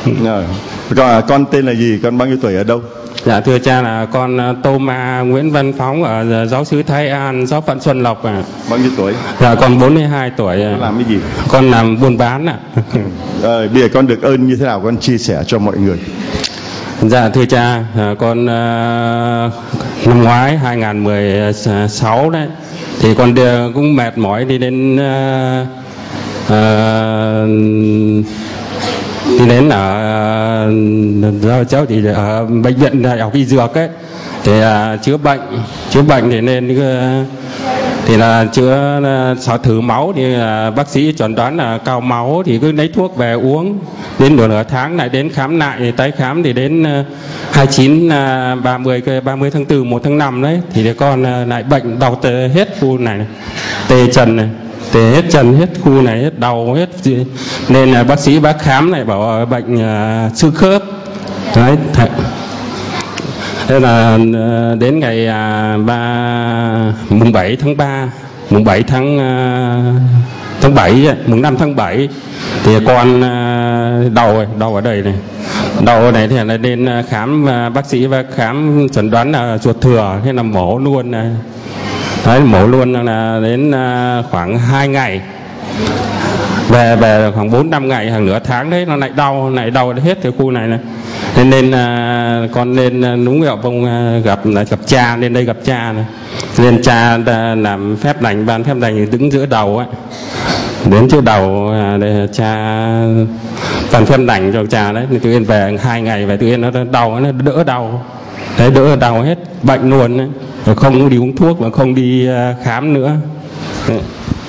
Rồi. Con, con tên là gì? Con bao nhiêu tuổi, ở đâu?
Dạ thưa cha là con Tô Ma Nguyễn Văn Phóng ở giáo xứ Thái An, giáo phận Xuân Lộc ạ.
Bao nhiêu tuổi?
Dạ con bốn mươi hai tuổi.
Con làm cái gì?
Con làm buôn bán ạ.
Rồi, bây giờ con được ơn như thế nào, con chia sẻ cho mọi người.
Dạ thưa cha, con uh, năm ngoái hai nghìn mười sáu đấy thì con đi, cũng mệt mỏi đi đến uh, uh, đi đến ở uh, cháu thì ở bệnh viện Đại học Y Dược ấy để uh, chữa bệnh chữa bệnh thì nên uh, thì là chữa uh, sợ thử máu thì uh, bác sĩ chẩn đoán là cao máu, thì cứ lấy thuốc về uống, đến nửa nửa tháng lại đến khám lại, thì tái khám thì đến uh, hai mươi chín, ba mươi, ba mươi tháng tư, một tháng năm đấy thì con uh, lại bệnh đau tê hết khu này, này tê trần này, tê hết chân hết khu này, hết đầu hết, nên là uh, bác sĩ bác khám lại bảo uh, bệnh uh, xương khớp đấy. Thật. Thế là đến ngày ba mùng bảy tháng ba, mùng bảy tháng tháng bảy, mùng năm tháng bảy thì con đau đau ở đây này, đau này thì là đến khám, bác sĩ và khám chẩn đoán là ruột thừa, thế là mổ luôn này. Đấy, mổ luôn là đến khoảng hai ngày, về về khoảng bốn năm ngày, hàng nửa tháng đấy nó lại đau, lại đau hết cái khu này này. Nên nên uh, con nên đúng gặp ông uh, gặp là gặp cha, lên đây gặp cha này. Nên cha uh, làm phép lành, ban phép lành đứng giữa đầu ấy, đến chỗ đầu uh, để cha ban phép lành cho cha đấy. Tự nhiên về hai ngày về tự nhiên nó đau, nó đỡ đau, đấy đỡ đau hết bệnh luôn đấy. Rồi không đi uống thuốc và không đi uh, khám nữa. Đấy.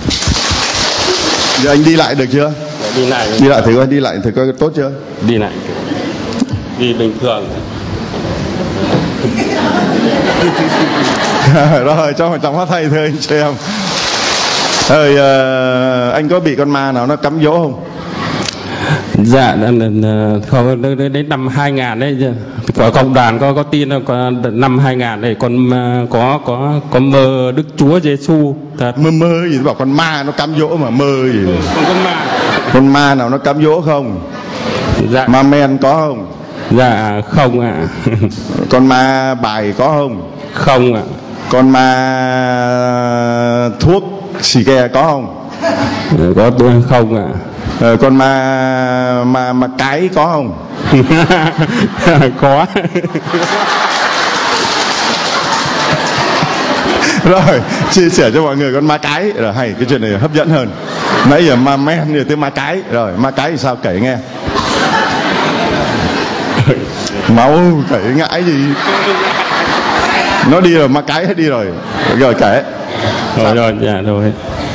Giờ anh đi lại được chưa?
Đi lại.
Đi lại thử coi, đi lại thử coi tốt chưa?
Đi lại. Đi bình thường.
Rồi cho trong phát thầy thưa anh chị em. Rồi uh, anh có bị con ma nào nó cắm dỗ không?
Dạ không, đến năm hai nghìn đấy, có cộng đoàn có có tin có năm hai nghìn này con có có có mơ Đức Chúa Giêsu thật.
Mơ mơ gì bảo con ma nó cám dỗ mà mơ gì?
Không có ma.
Con ma nào nó cám dỗ không?
Dạ.
Ma men có không?
Dạ không ạ. À.
Con ma bài có không?
Không ạ. À.
Con ma thuốc xì ke có không?
Có tôi không ạ. À.
Ờ, con ma ma ma cái có không?
Có.
Rồi chia sẻ cho mọi người con ma cái rồi, hay cái chuyện này hấp dẫn hơn. Nãy giờ ma men rồi tới ma cái, rồi ma cái thì sao kể nghe. Máu kể ngãi gì? Nó đi rồi, ma cái hết đi rồi. Rồi kể.
Rồi rồi, dạ rồi.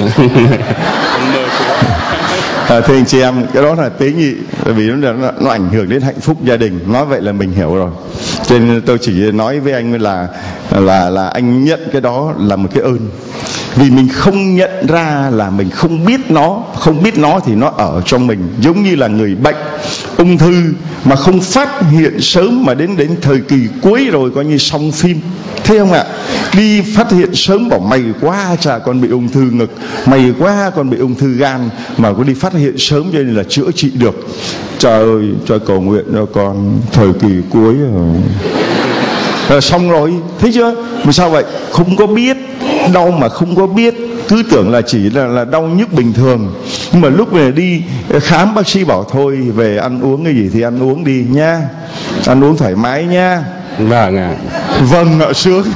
À, thưa anh chị em, cái đó là tế nhị, vì nó, nó, nó ảnh hưởng đến hạnh phúc gia đình. Nói vậy là mình hiểu rồi. Cho nên tôi chỉ nói với anh là là là anh nhận cái đó là một cái ơn. Vì mình không nhận ra là mình không biết nó, không biết nó thì nó ở trong mình. Giống như là người bệnh ung thư mà không phát hiện sớm, mà đến đến thời kỳ cuối rồi coi như xong phim. Thấy không ạ? Đi phát hiện sớm bảo mày quá chà con bị ung thư ngực, mày quá con bị ung thư gan, mà có đi phát hiện sớm cho nên là chữa trị được. Trời ơi, cho cầu nguyện cho con thời kỳ cuối rồi. Rồi xong rồi, thấy chưa? Mà sao vậy? Không có biết, đau mà không có biết, cứ tưởng là chỉ là, là đau nhức bình thường. Nhưng mà lúc này đi khám, bác sĩ bảo thôi về ăn uống cái gì thì ăn uống đi nha, ăn uống thoải mái nha.
Vâng ạ. À.
Vâng ạ, sướng.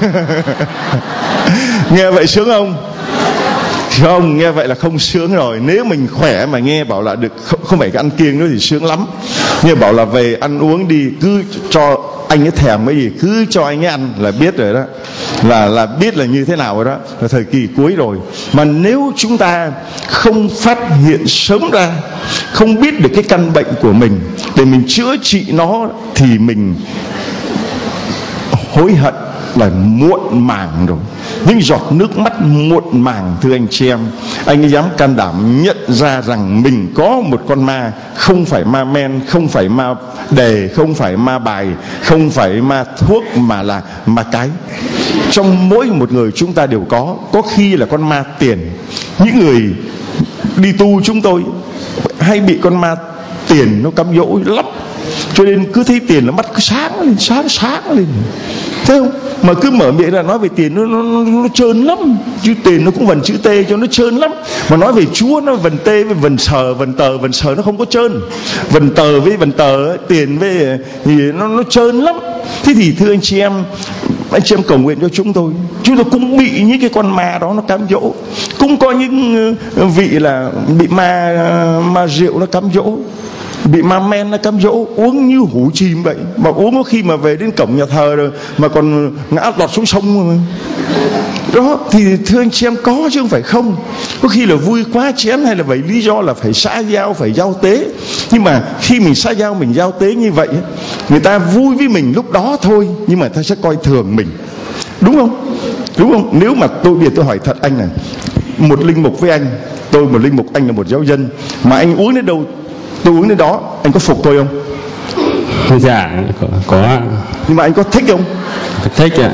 Nghe vậy sướng không? Không, nghe vậy là không sướng rồi. Nếu mình khỏe mà nghe bảo là được, không, không phải cái ăn kiêng nữa thì sướng lắm. Nhưng bảo là về ăn uống đi, cứ cho anh ấy thèm cái gì cứ cho anh ấy ăn là biết rồi đó, là là biết là như thế nào rồi đó, là thời kỳ cuối rồi. Mà nếu chúng ta không phát hiện sớm ra, không biết được cái căn bệnh của mình để mình chữa trị nó, thì mình hối hận là muộn màng rồi. Những giọt nước mắt muộn màng, thưa anh chị em. Anh ấy dám can đảm nhận ra rằng mình có một con ma, không phải ma men, không phải ma đề, không phải ma bài, không phải ma thuốc, mà là ma cái. Trong mỗi một người chúng ta đều có. Có khi là con ma tiền. Những người đi tu chúng tôi hay bị con ma tiền nó cám dỗ lắm. cho nên cứ thấy tiền là mắt cứ sáng lên, sáng sáng lên, thấy không? Mà cứ mở miệng là nói về tiền nó, nó, nó, nó trơn lắm, chứ tiền nó cũng vần chữ T cho nó trơn lắm. Mà nói về Chúa nó vần T với vần sờ, vần tờ vần sờ nó không có trơn, vần tờ với vần tờ tiền với thì nó nó trơn lắm. Thế thì thưa anh chị em, anh chị em cầu nguyện cho chúng tôi, chúng tôi cũng bị những cái con ma đó nó cám dỗ, cũng có những vị là bị ma ma rượu nó cám dỗ, bị ma men nó cám dỗ, uống như hủ chìm vậy, mà uống có khi mà về đến cổng nhà thờ rồi mà còn ngã lọt xuống sông rồi. Đó thì thưa anh chị em, có chứ không phải không. Có khi là vui quá chén, hay là vậy lý do là phải xã giao, phải giao tế. Nhưng mà khi mình xã giao, mình giao tế như vậy, người ta vui với mình lúc đó thôi, nhưng mà ta sẽ coi thường mình, đúng không? Đúng không? Nếu mà tôi bây giờ tôi hỏi thật anh này, một linh mục với anh, tôi một linh mục, anh là một giáo dân, mà anh uống đến đâu tôi uống đến đó, anh có phục tôi không?
Dạ có, có.
Nhưng mà anh có thích không?
Thích ạ.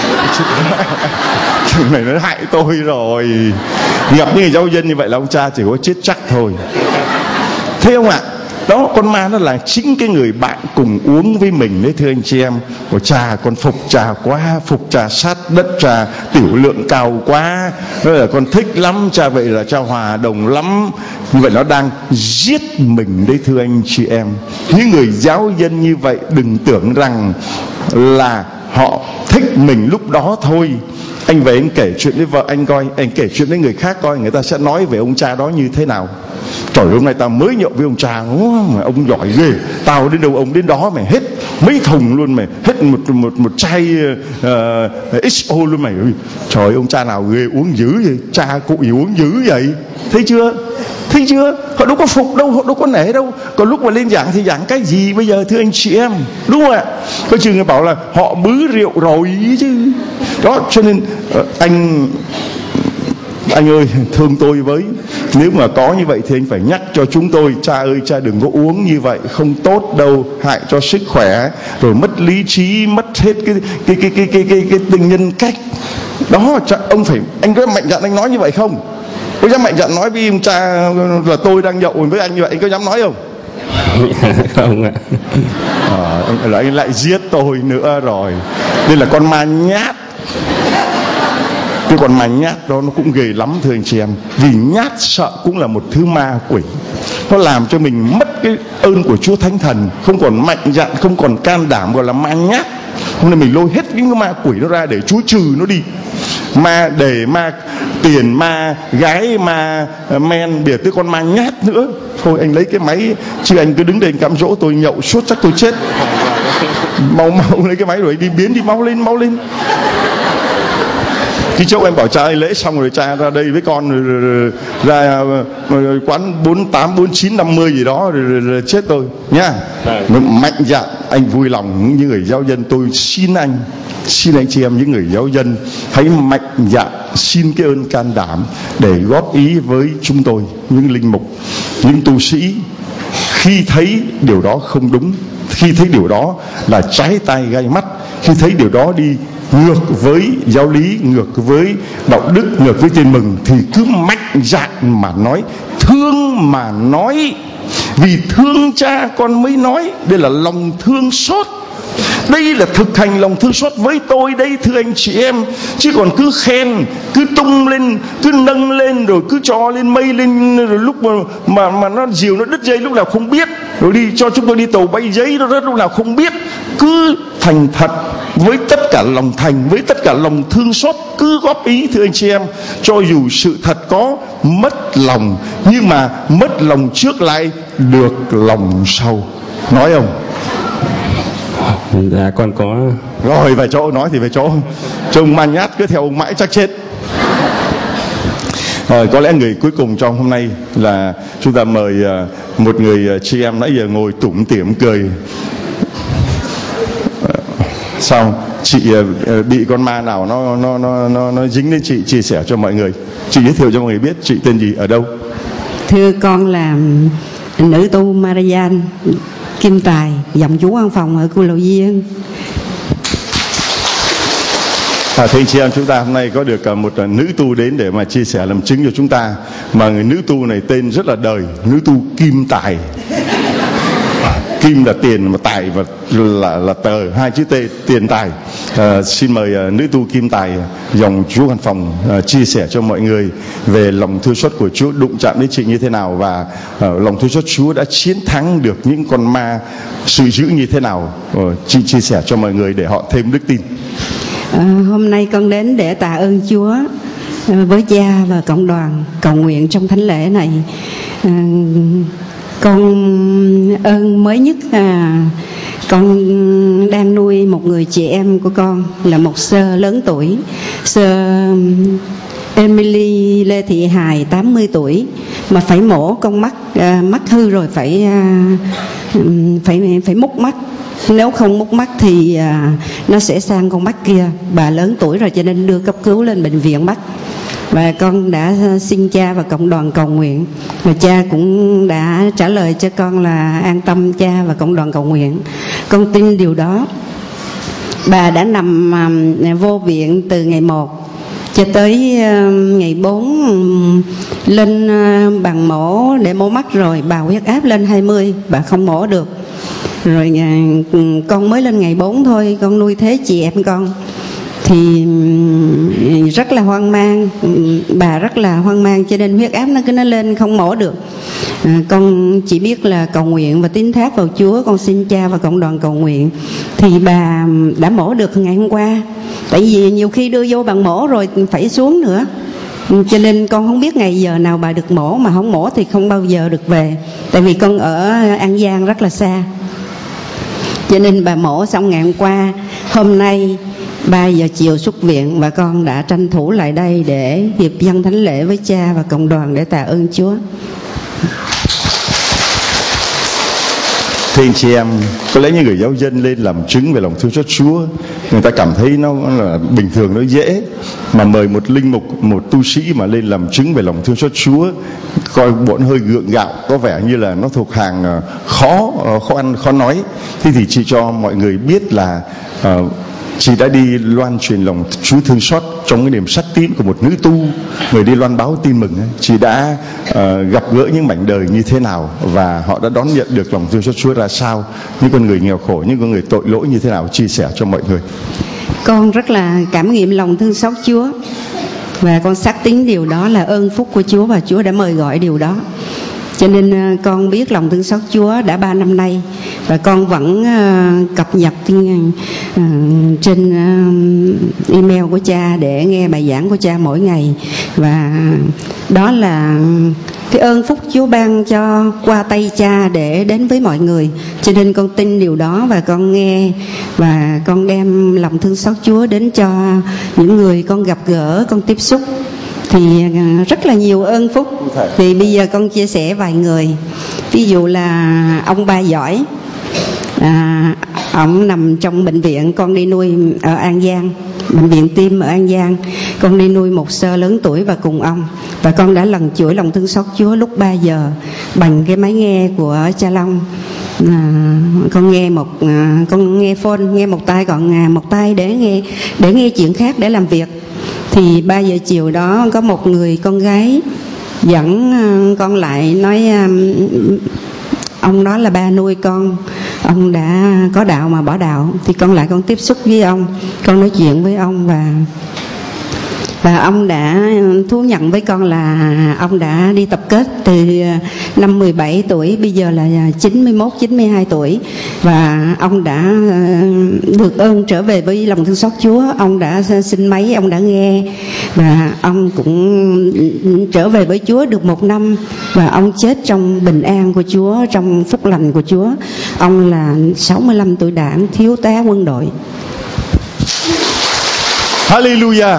Chuyện này nó hại tôi rồi. Gặp những người giáo dân như vậy là ông cha chỉ có chết chắc thôi. Thấy không ạ? Đó, con ma nó là chính cái người bạn cùng uống với mình đấy thưa anh chị em. Ôi trà con phục trà quá, phục trà sát đất, trà tiểu lượng cao quá, nó là con thích lắm, trà vậy là trà hòa đồng lắm. Như vậy nó đang giết mình đấy thưa anh chị em. Những người giáo dân như vậy đừng tưởng rằng là họ thích mình lúc đó thôi. Anh về anh kể chuyện với vợ anh coi, anh kể chuyện với người khác coi, người ta sẽ nói về ông cha đó như thế nào. Trời, hôm nay tao mới nhậu với ông cha, mà ông giỏi ghê, tao đến đâu ông đến đó, mày hết mấy thùng luôn, mày hết một một một chai uh, ích o luôn mày. Trời, ông cha nào ghê, uống dữ vậy, cha cụ gì uống dữ vậy. Thấy chưa? Thấy chưa? Họ đâu có phục đâu, họ đâu có nể đâu. Còn lúc mà lên giảng thì giảng cái gì bây giờ thưa anh chị em, đúng không ạ? Có chừng người bảo là họ bứ rượu rồi chứ. Đó, cho nên anh anh ơi, thương tôi với. Nếu mà có như vậy thì anh phải nhắc cho chúng tôi, cha ơi cha đừng có uống như vậy, không tốt đâu, hại cho sức khỏe, rồi mất lý trí, mất hết cái cái cái cái cái cái, cái tình nhân cách. Đó, cha, ông phải, anh có mạnh dạn anh nói như vậy không? Có dám mạnh dạn nói với ông cha là tôi đang nhậu với anh như vậy, anh có dám nói không?
Không ạ.
À, anh lại lại giết tôi nữa rồi. Đây là con ma nhát. Cái con ma nhát đó nó cũng ghê lắm thưa anh chị em. Vì nhát sợ cũng là một thứ ma quỷ. Nó làm cho mình mất cái ơn của Chúa Thánh Thần, không còn mạnh dạn, không còn can đảm, gọi là ma nhát. Hôm nay mình lôi hết những cái ma quỷ nó ra để Chúa trừ nó đi. Ma để, ma tiền, ma gái, ma men, để tới con ma nhát nữa. Thôi anh lấy cái máy, chứ anh cứ đứng đây anh cám dỗ tôi nhậu suốt chắc tôi chết. Mau mau lấy cái máy rồi đi biến đi, mau lên mau lên. Khi chốc em bảo cha ơi lễ xong rồi cha ra đây với con rồi, rồi, rồi, ra rồi, quán bốn tám, bốn chín, năm mươi gì đó rồi, rồi, rồi chết tôi nha. Mạnh dạn, anh vui lòng những người giáo dân, tôi xin anh, xin anh chị em những người giáo dân hãy mạnh dạn xin cái ơn can đảm để góp ý với chúng tôi, những linh mục, những tu sĩ. Khi thấy điều đó không đúng, khi thấy điều đó là trái tai gai mắt, khi thấy điều đó đi ngược với giáo lý, ngược với đạo đức, ngược với tin mừng, thì cứ mạnh dạn mà nói, thương mà nói. Vì thương cha con mới nói. Đây là lòng thương xót. Đây là thực hành lòng thương xót với tôi đây thưa anh chị em. Chứ còn cứ khen, cứ tung lên, cứ nâng lên, rồi cứ cho lên mây lên, rồi lúc mà mà, mà nó diều nó đứt dây lúc nào không biết, rồi đi cho chúng tôi đi tàu bay giấy nó rớt lúc nào không biết. Cứ thành thật với tất cả lòng thành, với tất cả lòng thương xót, cứ góp ý thưa anh chị em. Cho dù sự thật có mất lòng, nhưng mà mất lòng trước lại được lòng sau. Nói không?
Dạ con có.
Rồi về chỗ, nói thì về chỗ. Trông ma nhát cứ theo ông mãi chắc chết. Rồi có lẽ người cuối cùng trong hôm nay là chúng ta mời một người chị em nãy giờ ngồi tủm tỉm cười. Sao chị bị con ma nào nó nó nó nó, nó dính đến chị, chia sẻ cho mọi người. Chị giới thiệu cho mọi người biết chị tên gì, ở đâu?
Thưa con là nữ tu Marian Kim Tài, dòng chú văn phòng ở Cù Lao Viên.
À, thưa anh chị em, chúng ta hôm nay có được một nữ tu đến để mà chia sẻ làm chứng cho chúng ta. Mà người nữ tu này tên rất là đời, nữ tu Kim Tài. kim là tiền, mà tài và là là tờ, hai chữ T, tiền tài. À, xin mời uh, nữ tu Kim Tài, dòng Chúa Văn Phòng, uh, chia sẻ cho mọi người về lòng thương xót của Chúa đụng chạm đến chị như thế nào, và uh, lòng thương xót Chúa đã chiến thắng được những con ma sự dữ như thế nào. Uh, chị chia sẻ cho mọi người để họ thêm đức tin.
À, hôm nay con đến để tạ ơn Chúa với cha và cộng đoàn cầu nguyện trong thánh lễ này. À, con ơn mới nhất à, con đang nuôi một người chị em của con là một sơ lớn tuổi, sơ Emily Lê Thị Hài, tám mươi tuổi, mà phải mổ con mắt, à, mắt hư rồi, phải à, phải phải múc mắt. Nếu không múc mắt thì à, nó sẽ sang con mắt kia. Bà lớn tuổi rồi cho nên đưa cấp cứu lên bệnh viện mắt. Và con đã xin cha và cộng đoàn cầu nguyện, và cha cũng đã trả lời cho con là an tâm cha và cộng đoàn cầu nguyện. Con tin điều đó. Bà đã nằm um, vô viện từ ngày một cho tới uh, ngày bốn, lên uh, bằng mổ để mổ mắt rồi bà huyết áp lên hai mươi, bà không mổ được. Rồi uh, con mới lên ngày bốn thôi, con nuôi thế chị em con thì rất là hoang mang, bà rất là hoang mang, cho nên huyết áp nó cứ nó lên không mổ được. À, con chỉ biết là cầu nguyện và tín thác vào Chúa. Con xin cha và cộng đoàn cầu nguyện thì bà đã mổ được ngày hôm qua. Tại vì nhiều khi đưa vô bằng mổ rồi phải xuống nữa, cho nên con không biết ngày giờ nào bà được mổ, mà không mổ thì không bao giờ được về. Tại vì con ở An Giang rất là xa, cho nên bà mổ xong ngày hôm qua. Hôm nay ba giờ chiều xuất viện, và con đã tranh thủ lại đây để hiệp dâng thánh lễ với cha và cộng đoàn để tạ ơn Chúa.
Thưa anh chị em, có lẽ những người giáo dân lên làm chứng về lòng thương xót Chúa, người ta cảm thấy nó là bình thường, nó dễ. Mà mời một linh mục, một tu sĩ mà lên làm chứng về lòng thương xót Chúa, coi bọn hơi gượng gạo, có vẻ như là nó thuộc hàng khó khó ăn khó nói. Thế thì chị cho mọi người biết là uh, chị đã đi loan truyền lòng Chúa thương xót trong cái niềm sắc tín của một nữ tu, người đi loan báo tin mừng ấy. Chị đã uh, gặp gỡ những mảnh đời như thế nào, và họ đã đón nhận được lòng thương xót Chúa ra sao, những con người nghèo khổ, những con người tội lỗi như thế nào, chia sẻ cho mọi người.
Con rất là cảm nghiệm lòng thương xót Chúa, và con xác tín điều đó là ơn phúc của Chúa, và Chúa đã mời gọi điều đó. Cho nên con biết lòng thương xót Chúa đã ba năm nay, và con vẫn uh, cập nhật uh, trên uh, email của cha để nghe bài giảng của cha mỗi ngày. Và đó là cái ơn phúc Chúa ban cho qua tay cha để đến với mọi người. Cho nên con tin điều đó, và con nghe, và con đem lòng thương xót Chúa đến cho những người con gặp gỡ, con tiếp xúc. Thì rất là nhiều ơn phúc. Thì bây giờ con chia sẻ vài người. Ví dụ là ông Ba Giỏi, à, ông nằm trong bệnh viện, con đi nuôi ở An Giang, bệnh viện tim ở An Giang. Con đi nuôi một sơ lớn tuổi và cùng ông, và con đã lần chuỗi lòng thương xót Chúa lúc ba giờ bằng cái máy nghe của cha Long. À, con nghe một à, con nghe phone, nghe một tay, còn à, một tay để nghe để nghe chuyện khác, để làm việc. Thì ba giờ chiều đó có một người con gái dẫn con lại, nói ông đó là ba nuôi con, ông đã có đạo mà bỏ đạo. Thì con lại con tiếp xúc với ông, con nói chuyện với ông, và và ông đã thú nhận với con là ông đã đi tập kết từ năm mười bảy tuổi, bây giờ là chín mươi mốt, chín mươi hai tuổi. Và ông đã được ơn trở về với lòng thương xót Chúa. Ông đã xin máy, ông đã nghe, và ông cũng trở về với Chúa được một năm. Và ông chết trong bình an của Chúa, trong phúc lành của Chúa. Ông là sáu mươi lăm tuổi đảng, thiếu tá quân đội.
Hallelujah.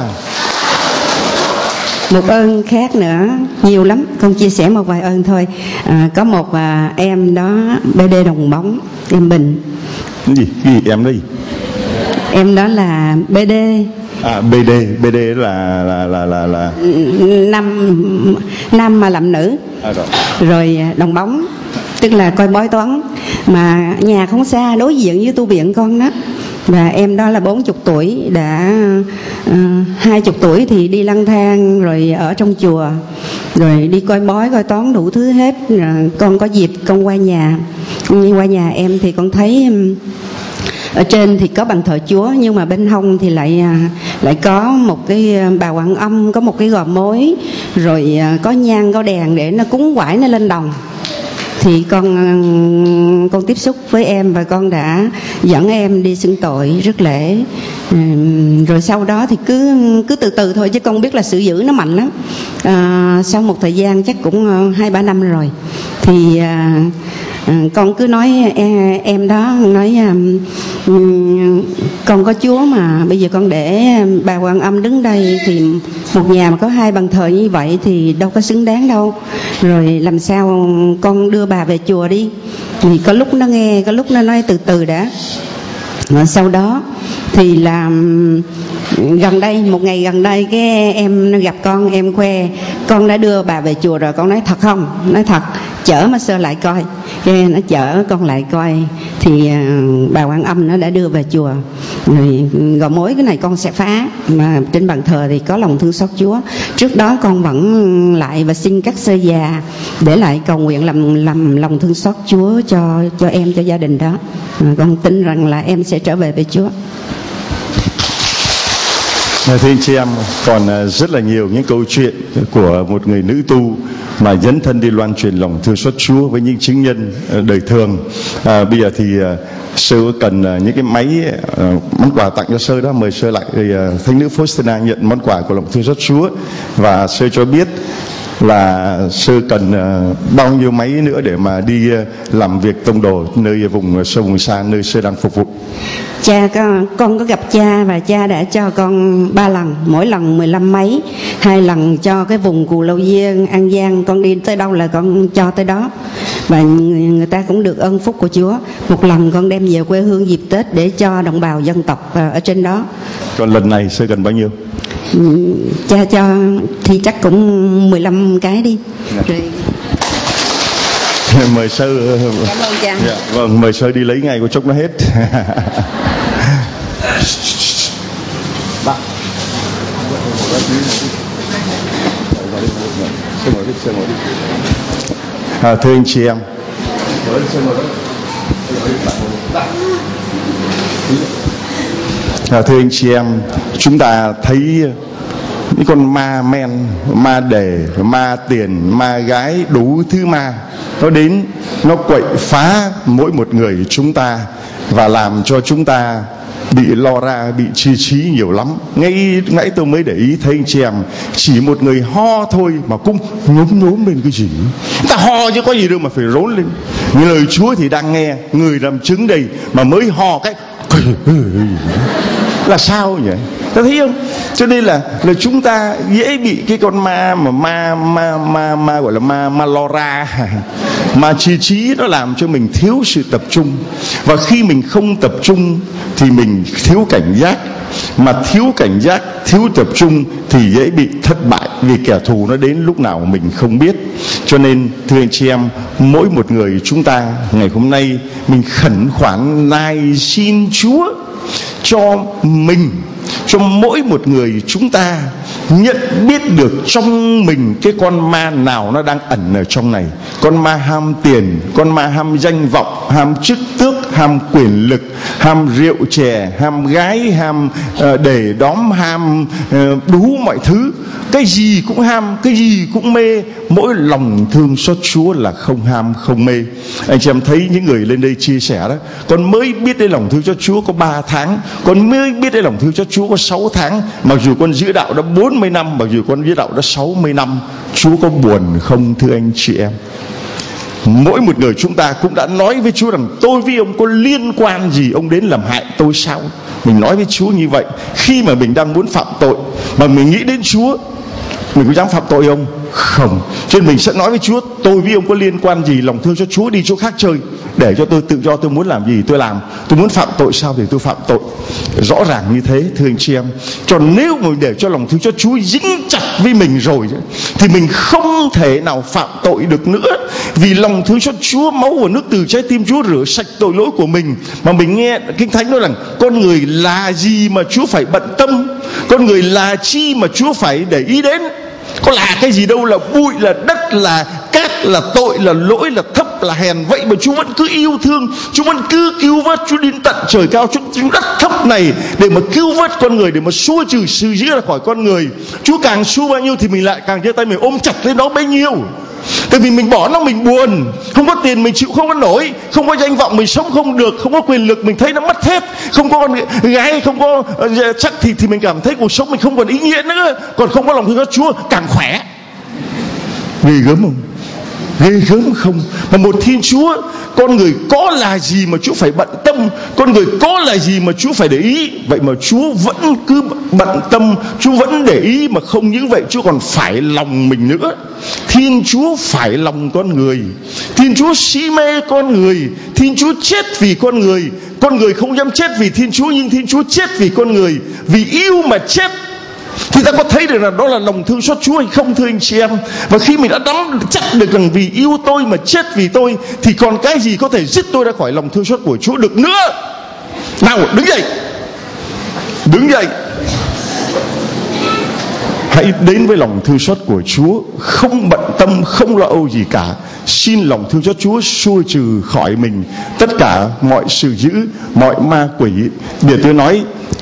Một ơn khác nữa nhiều lắm, con chia sẻ một vài ơn thôi. À, có một à, em đó bê đê Đồng Bóng, em Bình.
Cái gì? Cái gì em đây?
Em đó là bê đê.
À, bê đê, bê đê là là là là là
nam nam mà làm nữ.
À, rồi.
Rồi Đồng Bóng, tức là coi bói toán, mà nhà không xa, đối diện với tu viện con đó. Và em đó là bốn chục tuổi, đã hai uh, chục tuổi thì đi lang thang rồi ở trong chùa, rồi đi coi bói coi toán đủ thứ hết. Rồi con có dịp con qua nhà, qua nhà em thì con thấy um, ở trên thì có bàn thờ Chúa, nhưng mà bên hông thì lại lại có một cái bà Quan Âm, có một cái gò mối, rồi có nhang có đèn để nó cúng quải nó lên đồng. Thì con con tiếp xúc với em và con đã dẫn em đi xưng tội rước lễ. Rồi sau đó thì cứ cứ từ từ thôi, chứ con biết là sự giữ nó mạnh lắm. À, sau một thời gian chắc cũng hai ba năm rồi thì à, À, con cứ nói em, em đó nói um, con có Chúa mà bây giờ con để bà Quan Âm đứng đây thì một nhà mà có hai bàn thờ như vậy thì đâu có xứng đáng đâu, rồi làm sao con đưa bà về chùa đi. Thì có lúc nó nghe, có lúc nó nói từ từ đã. Và sau đó thì là gần đây, một ngày gần đây cái em gặp con, em khoe con đã đưa bà về chùa rồi. Con nói thật không? Nói thật. Chở mà sơ lại coi. Cái nó chở con lại coi thì bà Quan Âm nó đã đưa về chùa. Rồi gò mối cái này con sẽ phá, mà trên bàn thờ thì có lòng thương xót Chúa. Trước đó con vẫn lại và xin các sơ già để lại cầu nguyện làm làm lòng thương xót Chúa cho cho em, cho gia đình đó. Con tin rằng là em sẽ trở về với Chúa.
Thưa anh chị em, còn rất là nhiều những câu chuyện của một người nữ tu mà dấn thân đi loan truyền lòng thương xót Chúa với những chứng nhân đời thường. À, bây giờ thì Sơ cần những cái máy món quà tặng cho Sơ đó, mời Sơ lại. Thánh nữ Faustina nhận món quà của lòng thương xót Chúa, và Sơ cho biết là Sơ cần bao nhiêu máy nữa để mà đi làm việc tông đồ nơi vùng sâu vùng xa, nơi Sơ đang phục vụ.
Cha con, con có gặp cha và cha đã cho con ba lần, mỗi lần mười lăm máy, hai lần cho cái vùng Cù Lâu Diên, An Giang, con đi tới đâu là con cho tới đó, và người, người ta cũng được ơn phúc của Chúa. Một lần con đem về quê hương dịp Tết để cho đồng bào dân tộc ở trên đó.
Còn lần này Sơ cần bao nhiêu?
Cha cho thì chắc cũng mười lăm cái đi. Rồi
mời Sơ.
Cảm ơn cha.
Dạ, vâng, mời Sơ đi lấy ngay, có chốc nó hết. À, thưa anh chị em, à, thưa anh chị em, chúng ta thấy những con ma men, ma đề, ma tiền, ma gái, đủ thứ ma nó đến, nó quậy phá mỗi một người chúng ta và làm cho chúng ta bị lo ra, bị chi trí nhiều lắm. Ngay nãy tôi mới để ý thấy anh chị em, chỉ một người ho thôi mà cũng nhốm nhốm lên cái gì. Ta ho chứ có gì đâu mà phải rốn lên. Như lời Chúa thì đang nghe, người làm chứng đây mà mới ho cái là sao nhỉ? Ta thấy không? Cho nên là là chúng ta dễ bị cái con ma mà ma ma ma ma gọi là ma ma lo ra, mà chi trí nó làm cho mình thiếu sự tập trung, và khi mình không tập trung thì mình thiếu cảnh giác, mà thiếu cảnh giác, thiếu tập trung thì dễ bị thất bại, vì kẻ thù nó đến lúc nào mình không biết. Cho nên thưa anh chị em, mỗi một người chúng ta ngày hôm nay mình khẩn khoản nài xin Chúa cho mình, cho mỗi một người chúng ta nhận biết được trong mình cái con ma nào nó đang ẩn ở trong này. Con ma ham tiền, con ma ham danh vọng, ham chức tước, ham quyền lực, ham rượu chè, ham gái, ham uh, đề đóm, ham uh, đủ mọi thứ. Cái gì cũng ham, cái gì cũng mê. Mỗi lòng thương xót Chúa là không ham, không mê. Anh chị em thấy những người lên đây chia sẻ đó, con mới biết đến lòng thương xót Chúa có ba tháng, con mới biết đến lòng thương xót Chúa có sáu tháng. Mặc dù con giữ đạo đã bốn mươi năm, mặc dù con giữ đạo đã sáu mươi năm. Chúa có buồn không thưa anh chị em? Mỗi một người chúng ta cũng đã nói với Chúa rằng tôi với ông có liên quan gì, ông đến làm hại tôi sao? Mình nói với Chúa như vậy. Khi mà mình đang muốn phạm tội mà mình nghĩ đến Chúa, Mình có dám phạm tội không? Không. Cho nên mình sẽ nói với Chúa, tôi với ông có liên quan gì, lòng thương cho Chúa đi chỗ khác chơi, để cho tôi tự do, tôi muốn làm gì tôi làm, tôi muốn phạm tội sao thì tôi phạm tội. Rõ ràng như thế thưa anh chị em. Cho nếu mà để cho lòng thương cho Chúa dính chặt với mình rồi thì mình không thể nào phạm tội được nữa. Vì lòng thương cho Chúa, máu và nước từ trái tim Chúa rửa sạch tội lỗi của mình. Mà mình nghe Kinh Thánh nói rằng con người là gì mà Chúa phải bận tâm, con người là chi mà Chúa phải để ý đến. Có là cái gì đâu, là bụi, là đất, là cát, là tội, là lỗi, là thấp, là hèn. Vậy mà Chúa vẫn cứ yêu thương, Chúa vẫn cứ cứu vớt. Chúa đến tận trời cao, Chúa đất thấp này để mà cứu vớt con người, để mà xua trừ sự dữ ra khỏi con người. Chúa càng xua bao nhiêu thì mình lại càng giơ tay mình ôm chặt lên đó bấy nhiêu. Tại vì mình bỏ nó mình buồn, không có tiền mình chịu không có nổi, không có danh vọng mình sống không được, không có quyền lực mình thấy nó mất hết, không có con gái không có uh, chắc thì thì mình cảm thấy cuộc sống mình không còn ý nghĩa nữa. Còn không có lòng thương cho Chúa càng khỏe. Ghê gớm không? Ghê gớm không? Mà một Thiên Chúa, con người có là gì mà Chúa phải bận tâm, con người có là gì mà Chúa phải để ý. Vậy mà Chúa vẫn cứ bận tâm, Chúa vẫn để ý. Mà không những vậy, Chúa còn phải lòng mình nữa. Thiên Chúa phải lòng con người, Thiên Chúa si mê con người, Thiên Chúa chết vì con người. Con người không dám chết vì Thiên Chúa, nhưng Thiên Chúa chết vì con người. Vì yêu mà chết. Thì ta có thấy được là đó là lòng thương xót Chúa hay không thưa anh chị em? Và khi mình đã nắm chắc được rằng vì yêu tôi mà chết vì tôi, thì còn cái gì có thể dứt tôi ra khỏi lòng thương xót của Chúa được nữa? Nào đứng dậy, đứng dậy, hãy đến với lòng thương xót của Chúa, không bận tâm, không lo âu gì cả. Xin lòng thương xót Chúa xua trừ khỏi mình tất cả mọi sự dữ, mọi ma quỷ. Để tôi nói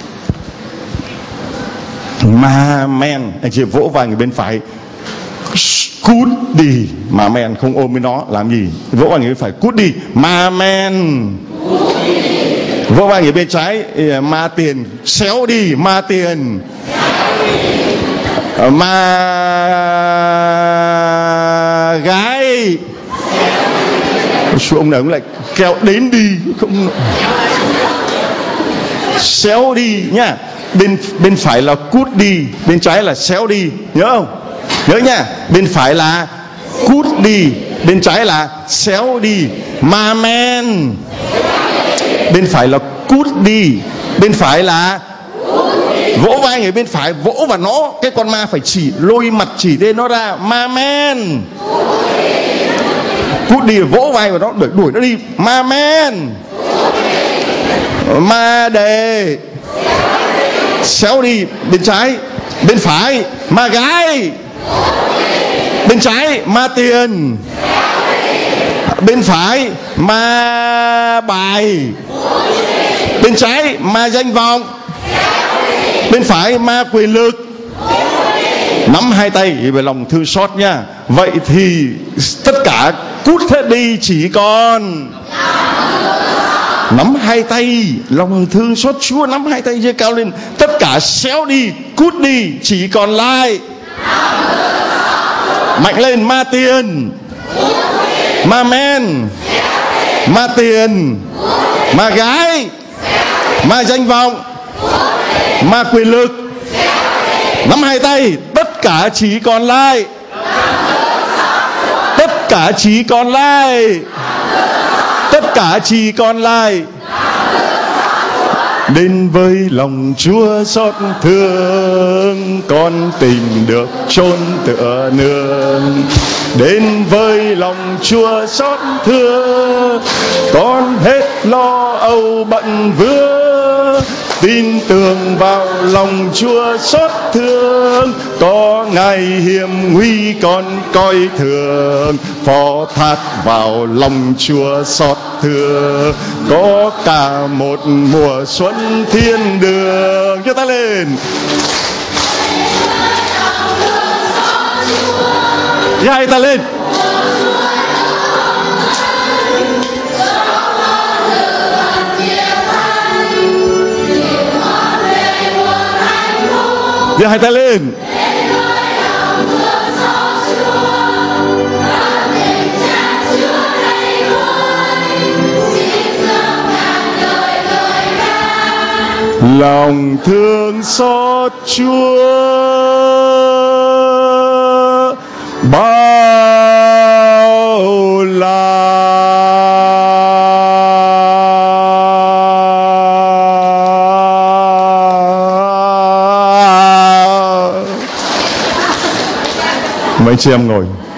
mà men, anh chị vỗ vai người bên phải, cút đi. Mà men không ôm với nó làm gì? Vỗ vai người bên phải, cút đi. Mà men. Vỗ vai người bên trái, ma tiền, xéo đi. Ma tiền, ma gái. Số ông này ông lại kéo đến đi, không xéo đi nhá. Bên bên phải là cút đi, bên trái là xéo đi, nhớ không? Nhớ nha. Bên phải là cút đi, bên trái là xéo đi. Ma men. Bên phải là cút đi, bên phải là vỗ vai người bên phải, vỗ vào nó, cái con ma phải chỉ lôi mặt chỉ tên nó ra. Ma men. Cút đi, vỗ vai vào nó, đuổi đuổi nó đi. Ma men. Ma đề, xéo đi. Bên trái, bên phải ma gái, bên trái ma tiền, bên phải ma bài, bên trái ma danh vọng, bên phải ma quyền lực. Nắm hai tay về lòng thương xót nha. Vậy thì tất cả cút hết đi, chỉ còn nắm hai tay, lòng thương xót Chúa. Nắm hai tay giơ cao lên. Tất cả xéo đi, cút đi, chỉ còn lại mạnh lên. Ma tiền, ma men, ma tiền, ma gái, ma danh vọng, ma quyền lực. Nắm hai tay, tất cả chỉ còn lại, tất cả chỉ còn lại, tất cả chỉ còn lại. Đến với lòng Chúa xót thương, con tình được chôn tựa nương. Đến với lòng Chúa xót thương, con hết lo âu bận vương. Tin tưởng vào lòng Chúa xót thương, có ngày hiểm nguy con coi thường. Phó thác vào lòng Chúa xót thương, có cả một mùa xuân thiên đường. Giơ tay lên. Giơ hai tay lên. Giơ hai tay lên. Lòng thương xót Chúa Mời anh chị em ngồi.